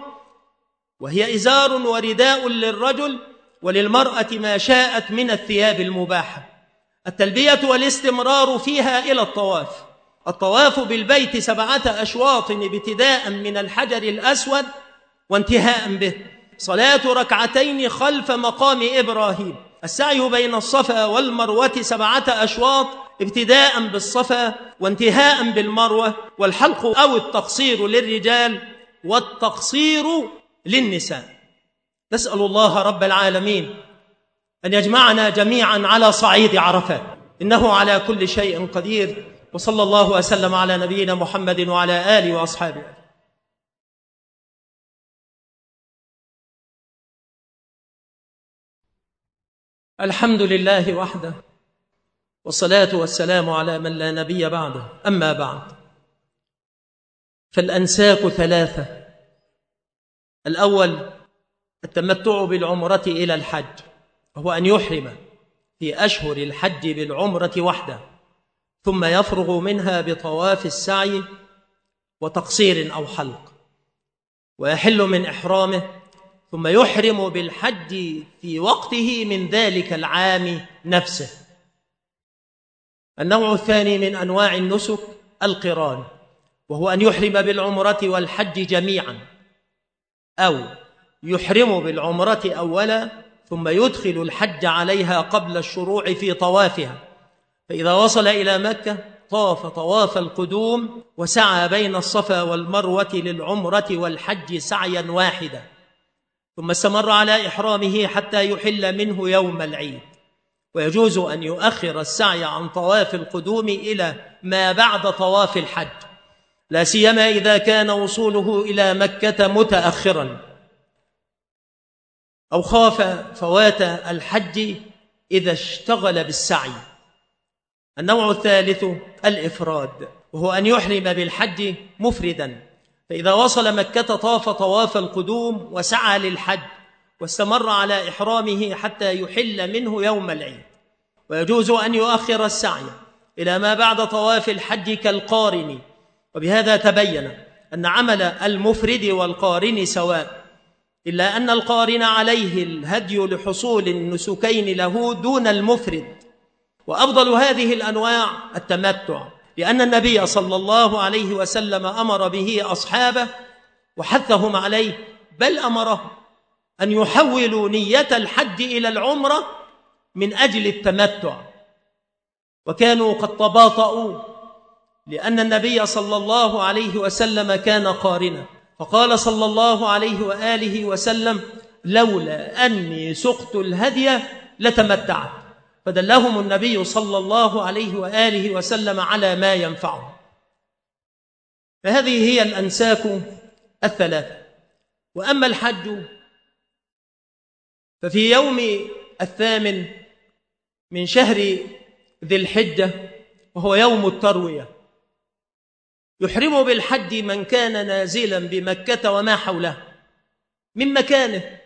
وهي إزار ورداء للرجل، وللمرأة ما شاءت من الثياب المباحة، التلبية والاستمرار فيها إلى الطواف، الطواف بالبيت 7 أشواط ابتداء من الحجر الأسود وانتهاء به، صلاة 2 خلف مقام إبراهيم، السعي بين الصفا والمروة 7 أشواط ابتداء بالصفا وانتهاء بالمروة، والحلق أو التقصير للرجال والتقصير للنساء. نسأل الله رب العالمين أن يجمعنا جميعا على صعيد عرفات، إنه على كل شيء قدير. وصلى الله وسلم على نبينا محمد وعلى آله وأصحابه. الحمد لله وحده، والصلاة والسلام على من لا نبي بعده. أما بعد، فالأنساك 3: الأول التمتع بالعمرة إلى الحج، وهو أن يحرم في أشهر الحج بالعمرة وحده، ثم يفرغ منها بطواف السعي وتقصير أو حلق، ويحل من إحرامه، ثم يحرم بالحج في وقته من ذلك العام نفسه. النوع الثاني من أنواع النسك القران، وهو أن يحرم بالعمرة والحج جميعا، أو يحرم بالعمرة أولا ثم يدخل الحج عليها قبل الشروع في طوافها، فإذا وصل إلى مكة طاف طواف القدوم وسعى بين الصفا والمروة للعمرة والحج سعيا واحدا، ثم استمر على إحرامه حتى يحل منه يوم العيد. ويجوز أن يؤخر السعي عن طواف القدوم إلى ما بعد طواف الحج، لا سيما إذا كان وصوله إلى مكة متأخرا، أو خاف فوات الحج إذا اشتغل بالسعي. النوع الثالث الإفراد، وهو أن يحرم بالحج مفردا، فإذا وصل مكة طاف طواف القدوم وسعى للحج واستمر على إحرامه حتى يحل منه يوم العيد. ويجوز أن يؤخر السعي إلى ما بعد طواف الحج كالقارن، وبهذا تبين أن عمل المفرد والقارن سواء، إلا أن القارن عليه الهدي لحصول النسكين له دون المفرد. وأفضل هذه الأنواع التمتع، لأن النبي صلى الله عليه وسلم أمر به أصحابه وحثهم عليه، بل أمرهم أن يحولوا نية الحج إلى العمرة من أجل التمتع، وكانوا قد تباطؤوا، لأن النبي صلى الله عليه وسلم كان قارنا، فقال صلى الله عليه وآله وسلم: لولا أني سقت الهدي لتمتعت، فدلهم النبي صلى الله عليه وآله وسلم على ما ينفعهم. فهذه هي الأنساك الثلاثة. وأما الحج ففي يوم 8 من شهر ذي الحجة، وهو يوم التروية، يحرم بالحج من كان نازلا بمكة وما حوله من مكانه،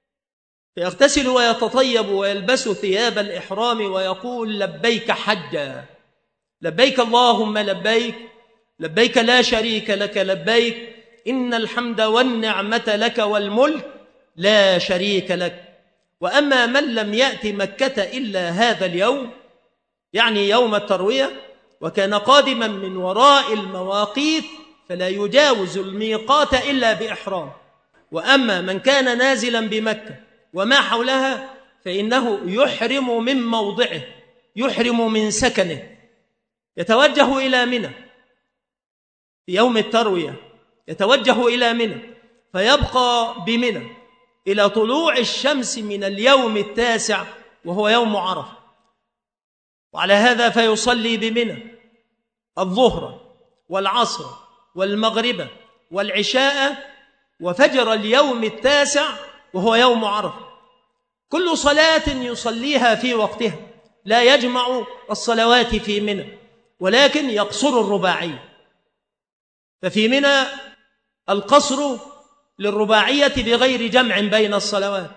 فيغتسل ويتطيب ويلبس ثياب الإحرام ويقول: لبيك حجا، لبيك اللهم لبيك، لبيك لا شريك لك لبيك، إن الحمد والنعمة لك والملك لا شريك لك. وأما من لم يأت مكة إلا هذا اليوم، يعني يوم التروية، وكان قادما من وراء المواقيت، فلا يجاوز الميقات إلا بإحرام. وأما من كان نازلا بمكة وما حولها فإنه يحرم من موضعه، يحرم من سكنه، يتوجه إلى منى في يوم التروية، يتوجه إلى منى فيبقى بمنى إلى طلوع الشمس من اليوم 9 وهو يوم عرفة. وعلى هذا فيصلي بمنى الظهر والعصر والمغرب والعشاء وفجر اليوم 9 وهو يوم عرفة، كل صلاة يصليها في وقتها، لا يجمع الصلوات في منى، ولكن يقصر الرباعية. ففي منى القصر للرباعية بغير جمع بين الصلوات.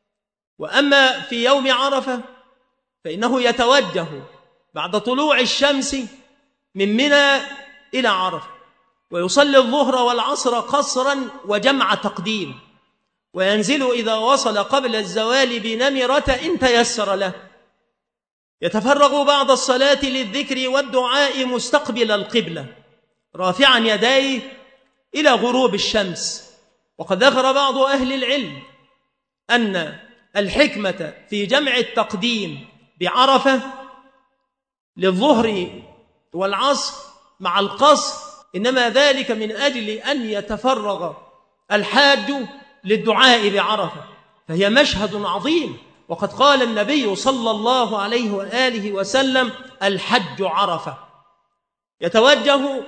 وأما في يوم عرفة فإنه يتوجه بعد طلوع الشمس من منى إلى عرفة، ويصلي الظهر والعصر قصرا وجمع تقديم، وينزل إذا وصل قبل الزوال بنمرة إن تيسر له، يتفرغ بعد الصلاة للذكر والدعاء مستقبل القبلة رافعا يديه إلى غروب الشمس. وقد ذكر بعض أهل العلم أن الحكمة في جمع التقديم بعرفة للظهر والعصر مع القصر إنما ذلك من أجل أن يتفرغ الحاج للدعاء بعرفة، فهي مشهد عظيم. وقد قال النبي صلى الله عليه وآله وسلم: الحج عرفة. يتوجه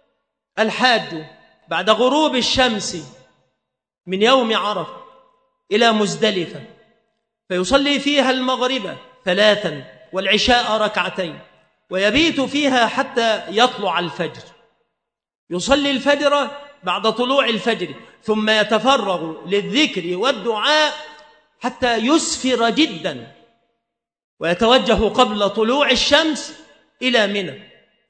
الحاج بعد غروب الشمس من يوم عرفة إلى مزدلفة، فيصلي فيها المغرب 3 والعشاء 2، ويبيت فيها حتى يطلع الفجر. يصلي الفجر بعد طلوع الفجر، ثم يتفرغ للذكر والدعاء حتى يسفر جدا، ويتوجه قبل طلوع الشمس إلى منى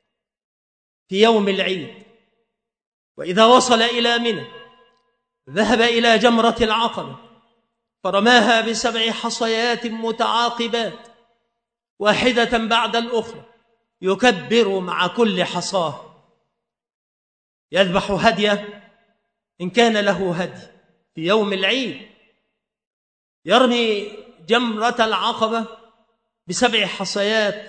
في يوم العيد. وإذا وصل إلى منى ذهب إلى جمرة العقبة فرماها ب7 حصيات متعاقبات واحدة بعد الأخرى، يكبر مع كل حصاه، يذبح هديه إن كان له هدي في يوم العيد، يرمي جمرة العقبة ب7 حصيات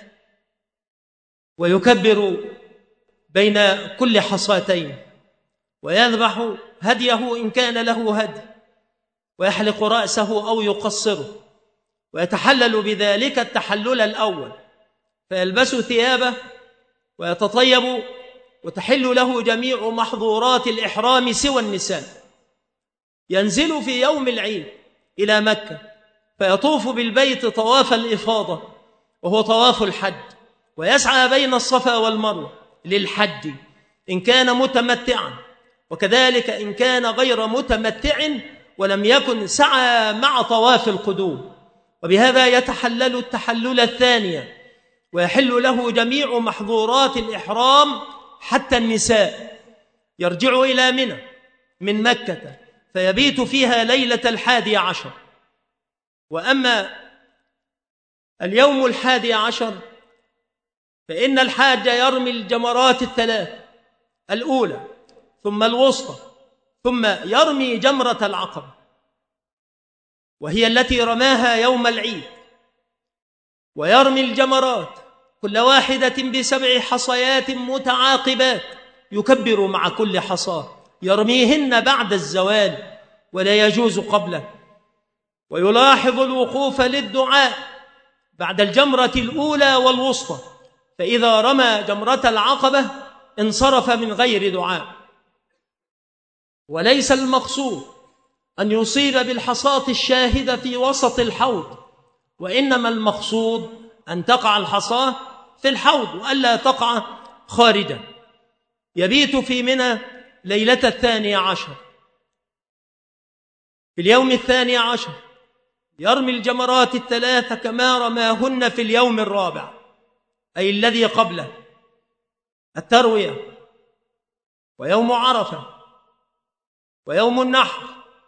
ويكبر بين كل حصاتين، ويذبح هديه إن كان له هدي، ويحلق رأسه أو يقصره، ويتحلل بذلك التحلل الأول، فيلبس ثيابه ويتطيب، وتحل له جميع محظورات الإحرام سوى النساء. ينزل في يوم العيد إلى مكة فيطوف بالبيت طواف الإفاضة وهو طواف الحج، ويسعى بين الصفا والمروة للحج إن كان متمتعا، وكذلك إن كان غير متمتع ولم يكن سعى مع طواف القدوم. وبهذا يتحلل التحلل الثانية، ويحل له جميع محظورات الإحرام حتى النساء. يرجع إلى منى من مكة فيبيت فيها ليلة 11. وأما اليوم 11 فإن الحاج يرمي الجمرات 3، الأولى ثم الوسطى ثم يرمي جمرة العقبة. وهي التي رماها يوم العيد، ويرمي الجمرات كل واحدة ب7 حصيات متعاقبات، يكبر مع كل حصاة، يرميهن بعد الزوال ولا يجوز قبله، ويلاحظ الوقوف للدعاء بعد الجمرة الأولى والوسطى، فإذا رمى جمرة العقبة انصرف من غير دعاء. وليس المقصود أن يصيب بالحصاة الشاهدة في وسط الحوض، وإنما المقصود أن تقع الحصاة في الحوض وألا تقع خارجا. يبيت في منى ليلة 12، في اليوم 12 يرمي الجمرات 3 كما رماهن في اليوم الرابع، أي الذي قبله، التروية، ويوم عرفة، ويوم النحر،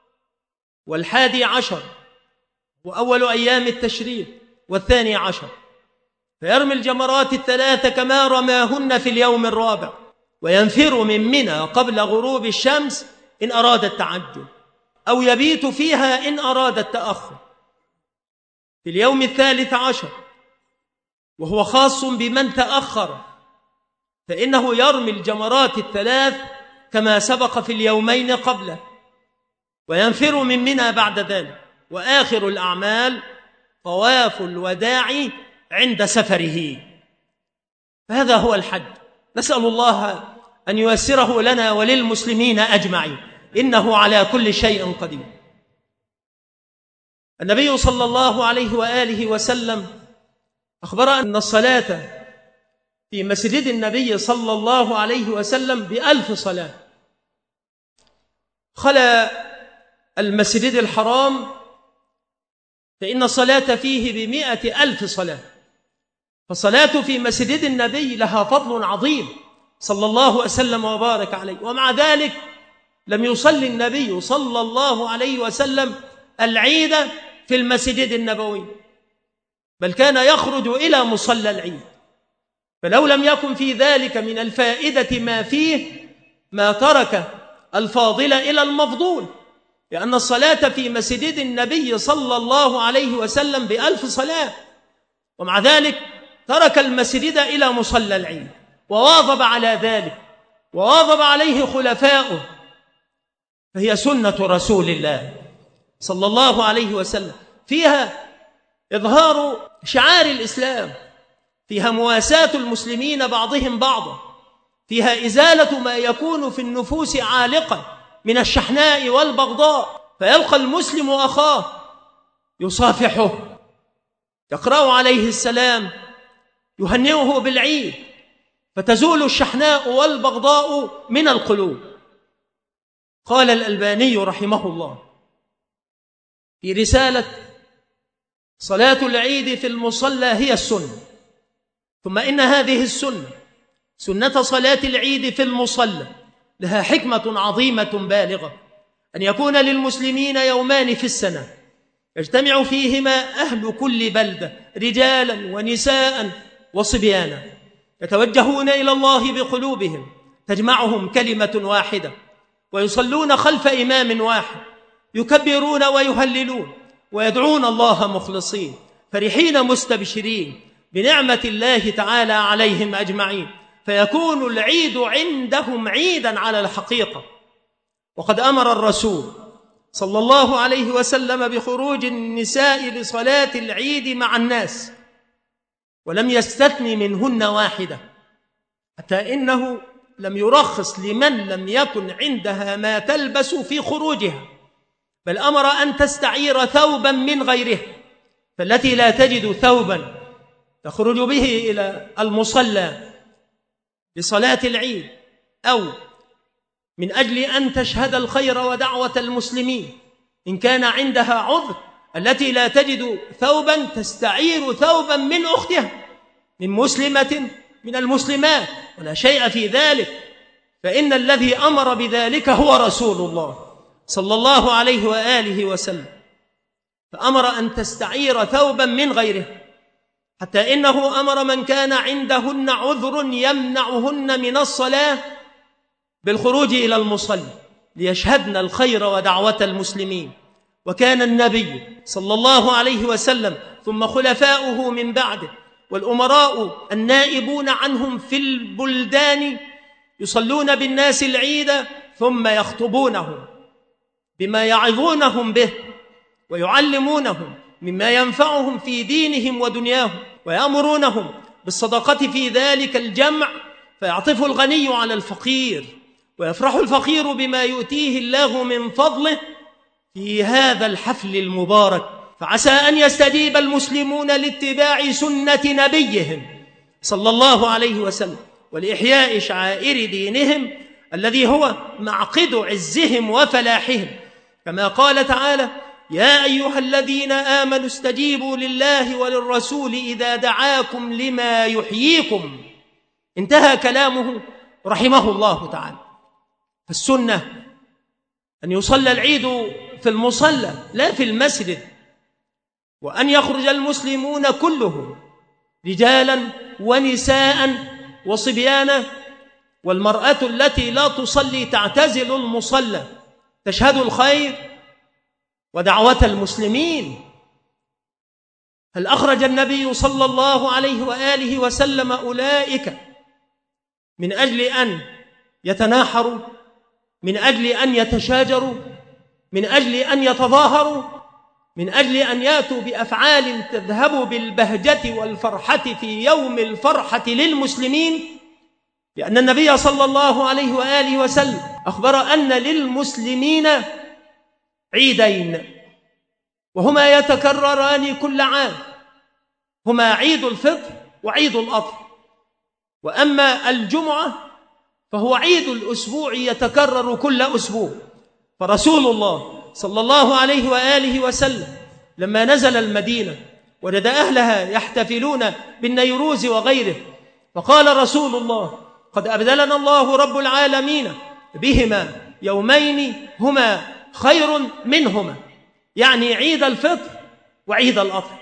وال11 وأول أيام التشريق، وال12، فيرمي الجمرات 3 كما رماهن في اليوم الرابع، وينفر من منى قبل غروب الشمس إن أراد التعجل، أو يبيت فيها إن أراد التأخر. في اليوم 13 وهو خاص بمن تأخر، فإنه يرمي الجمرات 3 كما سبق في اليومين قبله، وينفر من منى بعد ذلك. وآخر الأعمال طواف الوداع عند سفره. فهذا هو الحج، نسأل الله أن ييسره لنا وللمسلمين أجمعين، إنه على كل شيء قدير. النبي صلى الله عليه وآله وسلم أخبر أن الصلاة في مسجد النبي صلى الله عليه وسلم ب1000 صلاة، خلا المسجد الحرام فإن الصلاة فيه ب100,000 صلاة. فالصلاة في مسجد النبي لها فضل عظيم صلى الله وسلم وبارك عليه، ومع ذلك لم يصلي النبي صلى الله عليه وسلم العيد في المسجد النبوي، بل كان يخرج إلى مصلى العيد. فلو لم يكن في ذلك من الفائدة ما فيه ما ترك الفاضل إلى المفضول، لأن الصلاة في مسجد النبي صلى الله عليه وسلم ب1000 صلاة، ومع ذلك ترك المسجد إلى مصلى العيد، وواظب على ذلك، وواظب عليه خلفاؤه. فهي سنة رسول الله صلى الله عليه وسلم، فيها إظهار شعار الإسلام، فيها مواساة المسلمين بعضهم بعضا، فيها إزالة ما يكون في النفوس عالقا من الشحناء والبغضاء، فيلقى المسلم أخاه يصافحه، يقرأ عليه السلام، يهنئه بالعيد، فتزول الشحناء والبغضاء من القلوب. قال الألباني رحمه الله في رسالة: صلاة العيد في المصلى هي السنة، ثم إن هذه السنة، سنة صلاة العيد في المصلى، لها حكمة عظيمة بالغة، أن يكون للمسلمين يومان في السنة يجتمع فيهما أهل كل بلدة رجالا ونساء وصبيانا، يتوجهون إلى الله بقلوبهم، تجمعهم كلمة واحدة، ويصلون خلف إمام واحد، يكبرون ويهللون ويدعون الله مخلصين فرحين مستبشرين بنعمة الله تعالى عليهم أجمعين، فيكون العيد عندهم عيدا على الحقيقة. وقد أمر الرسول صلى الله عليه وسلم بخروج النساء لصلاة العيد مع الناس، ولم يستثن منهن واحدة، حتى إنه لم يرخص لمن لم يكن عندها ما تلبس في خروجها، بل أمر أن تستعير ثوبا من غيره، فالتي لا تجد ثوبا تخرج به إلى المصلى لصلاة العيد، أو من أجل أن تشهد الخير ودعوة المسلمين، إن كان عندها عذر، التي لا تجد ثوبا تستعير ثوبا من أختها، من مسلمة من المسلمات، ولا شيء في ذلك، فإن الذي أمر بذلك هو رسول الله صلى الله عليه وآله وسلم، فأمر أن تستعير ثوبا من غيره، حتى إنه أمر من كان عندهن عذر يمنعهن من الصلاة بالخروج إلى المصلى ليشهدن الخير ودعوة المسلمين، وكان النبي صلى الله عليه وسلم ثم خلفاؤه من بعده والأمراء النائبون عنهم في البلدان يصلون بالناس العيد ثم يخطبونهم بما يعظونهم به ويعلمونهم مما ينفعهم في دينهم ودنياهم، ويأمرونهم بالصدقة في ذلك الجمع، فيعطف الغني على الفقير ويفرح الفقير بما يؤتيه الله من فضله في هذا الحفل المبارك. فعسى أن يستجيب المسلمون لاتباع سنة نبيهم صلى الله عليه وسلم ولإحياء شعائر دينهم الذي هو معقد عزهم وفلاحهم، كما قال تعالى: يا أيها الذين آمنوا استجيبوا لله وللرسول إذا دعاكم لما يحييكم. انتهى كلامه رحمه الله تعالى. فالسنة أن يصلى العيد في المصلى لا في المسجد، وأن يخرج المسلمون كلهم رجالا ونساء وصبيانا، والمرأة التي لا تصلي تعتزل المصلى تشهد الخير ودعوة المسلمين. هل أخرج النبي صلى الله عليه وآله وسلم أولئك من أجل أن يتناحروا، من أجل أن يتشاجروا، من أجل أن يتظاهروا، من أجل أن يأتوا بأفعال تذهب بالبهجة والفرحة في يوم الفرحة للمسلمين؟ لأن النبي صلى الله عليه وآله وسلم أخبر أن للمسلمين عيدين وهما يتكرران كل عام، هما عيد الفطر وعيد الأضحى. وأما الجمعة فهو عيد الأسبوع يتكرر كل أسبوع. فرسول الله صلى الله عليه وآله وسلم لما نزل المدينة وجد أهلها يحتفلون بالنيروز وغيره، فقال رسول الله: قد أبدلنا الله رب العالمين بهما يومين هما خير منهما، يعني عيد الفطر وعيد الأضحى،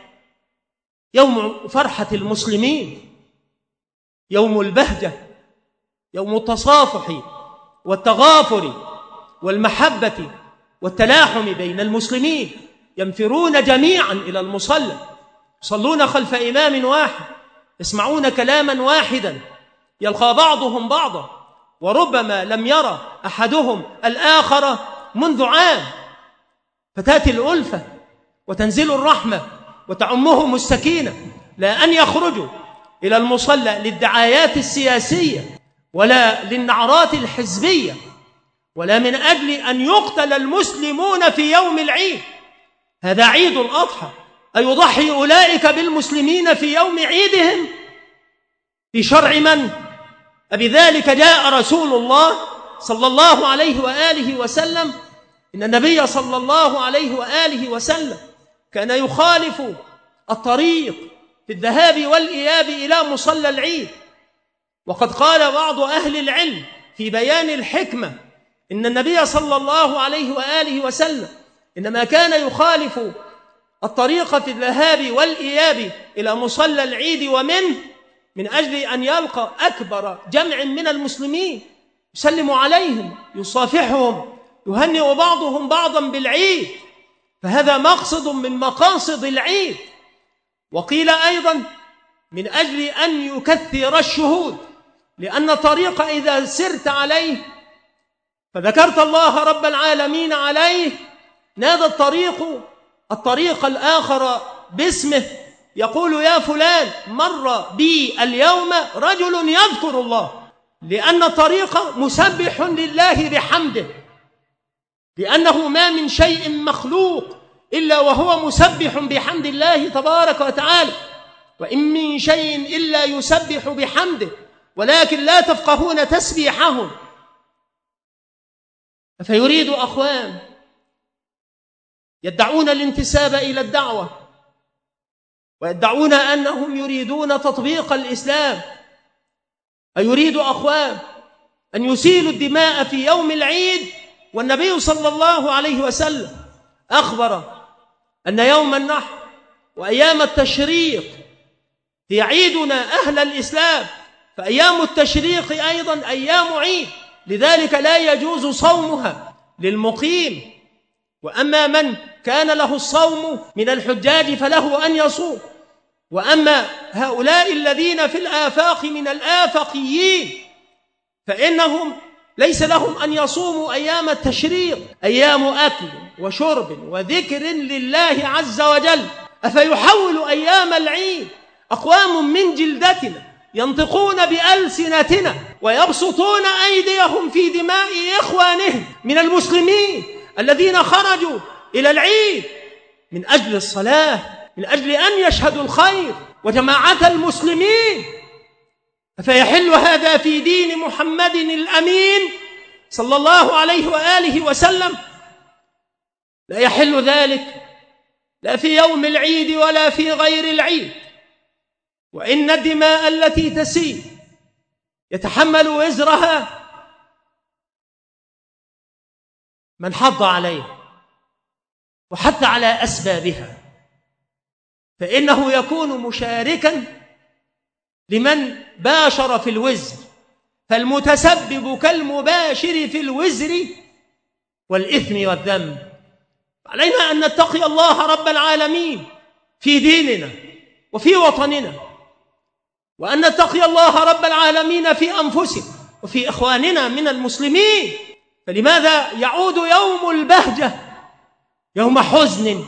يوم فرحة المسلمين، يوم البهجة، يوم التصافح والتغافر والمحبة والتلاحم بين المسلمين، ينفرون جميعا إلى المصلى، يصلون خلف إمام واحد، يسمعون كلاما واحدا، يلقى بعضهم بعضا، وربما لم يرى أحدهم الآخر منذ عام، فتأتي الألفة وتنزل الرحمة وتعمهم السكينة، لا أن يخرجوا إلى المصلى للدعايات السياسية ولا للنعرات الحزبية، ولا من أجل أن يقتل المسلمون في يوم العيد. هذا عيد الأضحى، أيضحي أولئك بالمسلمين في يوم عيدهم؟ في شرع من؟ أبذلك جاء رسول الله صلى الله عليه وآله وسلم. إن النبي صلى الله عليه وآله وسلم كان يخالف الطريق في الذهاب والإياب إلى مصلى العيد. وقد قال بعض أهل العلم في بيان الحكمة إن النبي صلى الله عليه وآله وسلم إنما كان يخالف الطريق في الذهاب والإياب إلى مصلى العيد ومنه من أجل أن يلقى أكبر جمع من المسلمين، يسلم عليهم، يصافحهم، يهنئ بعضهم بعضا بالعيد، فهذا مقصد من مقاصد العيد. وقيل أيضا من أجل أن يكثر الشهود، لأن الطريق إذا سرت عليه فذكرت الله رب العالمين عليه نادى الطريق الآخر باسمه، يقول: يا فلان مر بي اليوم رجل يذكر الله، لأن الطريق مسبح لله بحمده، لأنه ما من شيء مخلوق إلا وهو مسبح بحمد الله تبارك وتعالى، وإن من شيء إلا يسبح بحمده ولكن لا تفقهون تسبيحهم. فيريد أخوان يدعون الانتساب إلى الدعوة ويدعون أنهم يريدون تطبيق الإسلام، أيريد أخوان أن يسيلوا الدماء في يوم العيد، والنبي صلى الله عليه وسلم أخبر أن يوم النحر وأيام التشريق هي عيدنا أهل الإسلام، فأيام التشريق أيضا أيام عيد، لذلك لا يجوز صومها للمقيم وأما من كان له الصوم من الحجاج فله أن يصوم. وأما هؤلاء الذين في الآفاق من الآفقيين فإنهم ليس لهم أن يصوموا أيام التشريق، أيام أكل وشرب وذكر لله عز وجل. أفيحول أيام العيد أقوام من جلدتنا ينطقون بألسنتنا ويبسطون أيديهم في دماء إخوانهم من المسلمين الذين خرجوا إلى العيد من أجل الصلاة، من أجل أن يشهدوا الخير وجماعة المسلمين. فيحل هذا في دين محمد الأمين صلى الله عليه وآله وسلم؟ لا يحل ذلك لا في يوم العيد ولا في غير العيد. وإن الدماء التي تسيل يتحمل وزرها من حض عليها وحث على أسبابها، فإنه يكون مشاركا لمن باشر في الوزر، فالمتسبب كالمباشر في الوزر والإثم والذنب. علينا أن نتقي الله رب العالمين في ديننا وفي وطننا، وأن نتقي الله رب العالمين في أنفسنا وفي إخواننا من المسلمين. فلماذا يعود يوم البهجة يوم حزن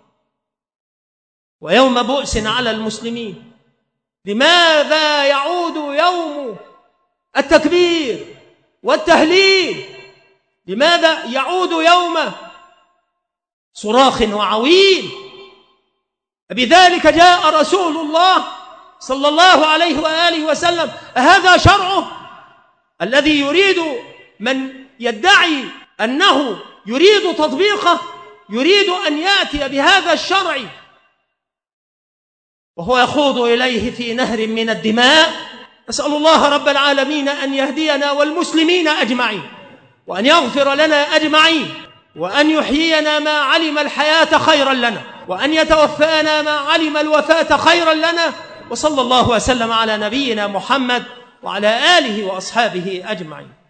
ويوم بؤس على المسلمين؟ لماذا يعود يوم التكبير والتهليل؟ لماذا يعود يوم صراخ وعويل؟ بذلك جاء رسول الله صلى الله عليه وآله وسلم. هذا شرعه الذي يريد من يدعي أنه يريد تطبيقه، يريد أن يأتي بهذا الشرع وهو يخوض إليه في نهر من الدماء. نسأل الله رب العالمين أن يهدينا والمسلمين أجمعين، وأن يغفر لنا أجمعين، وأن يحيينا ما علم الحياة خيرا لنا، وأن يتوفانا ما علم الوفاة خيرا لنا. وصلى الله وسلم على نبينا محمد وعلى آله وأصحابه أجمعين.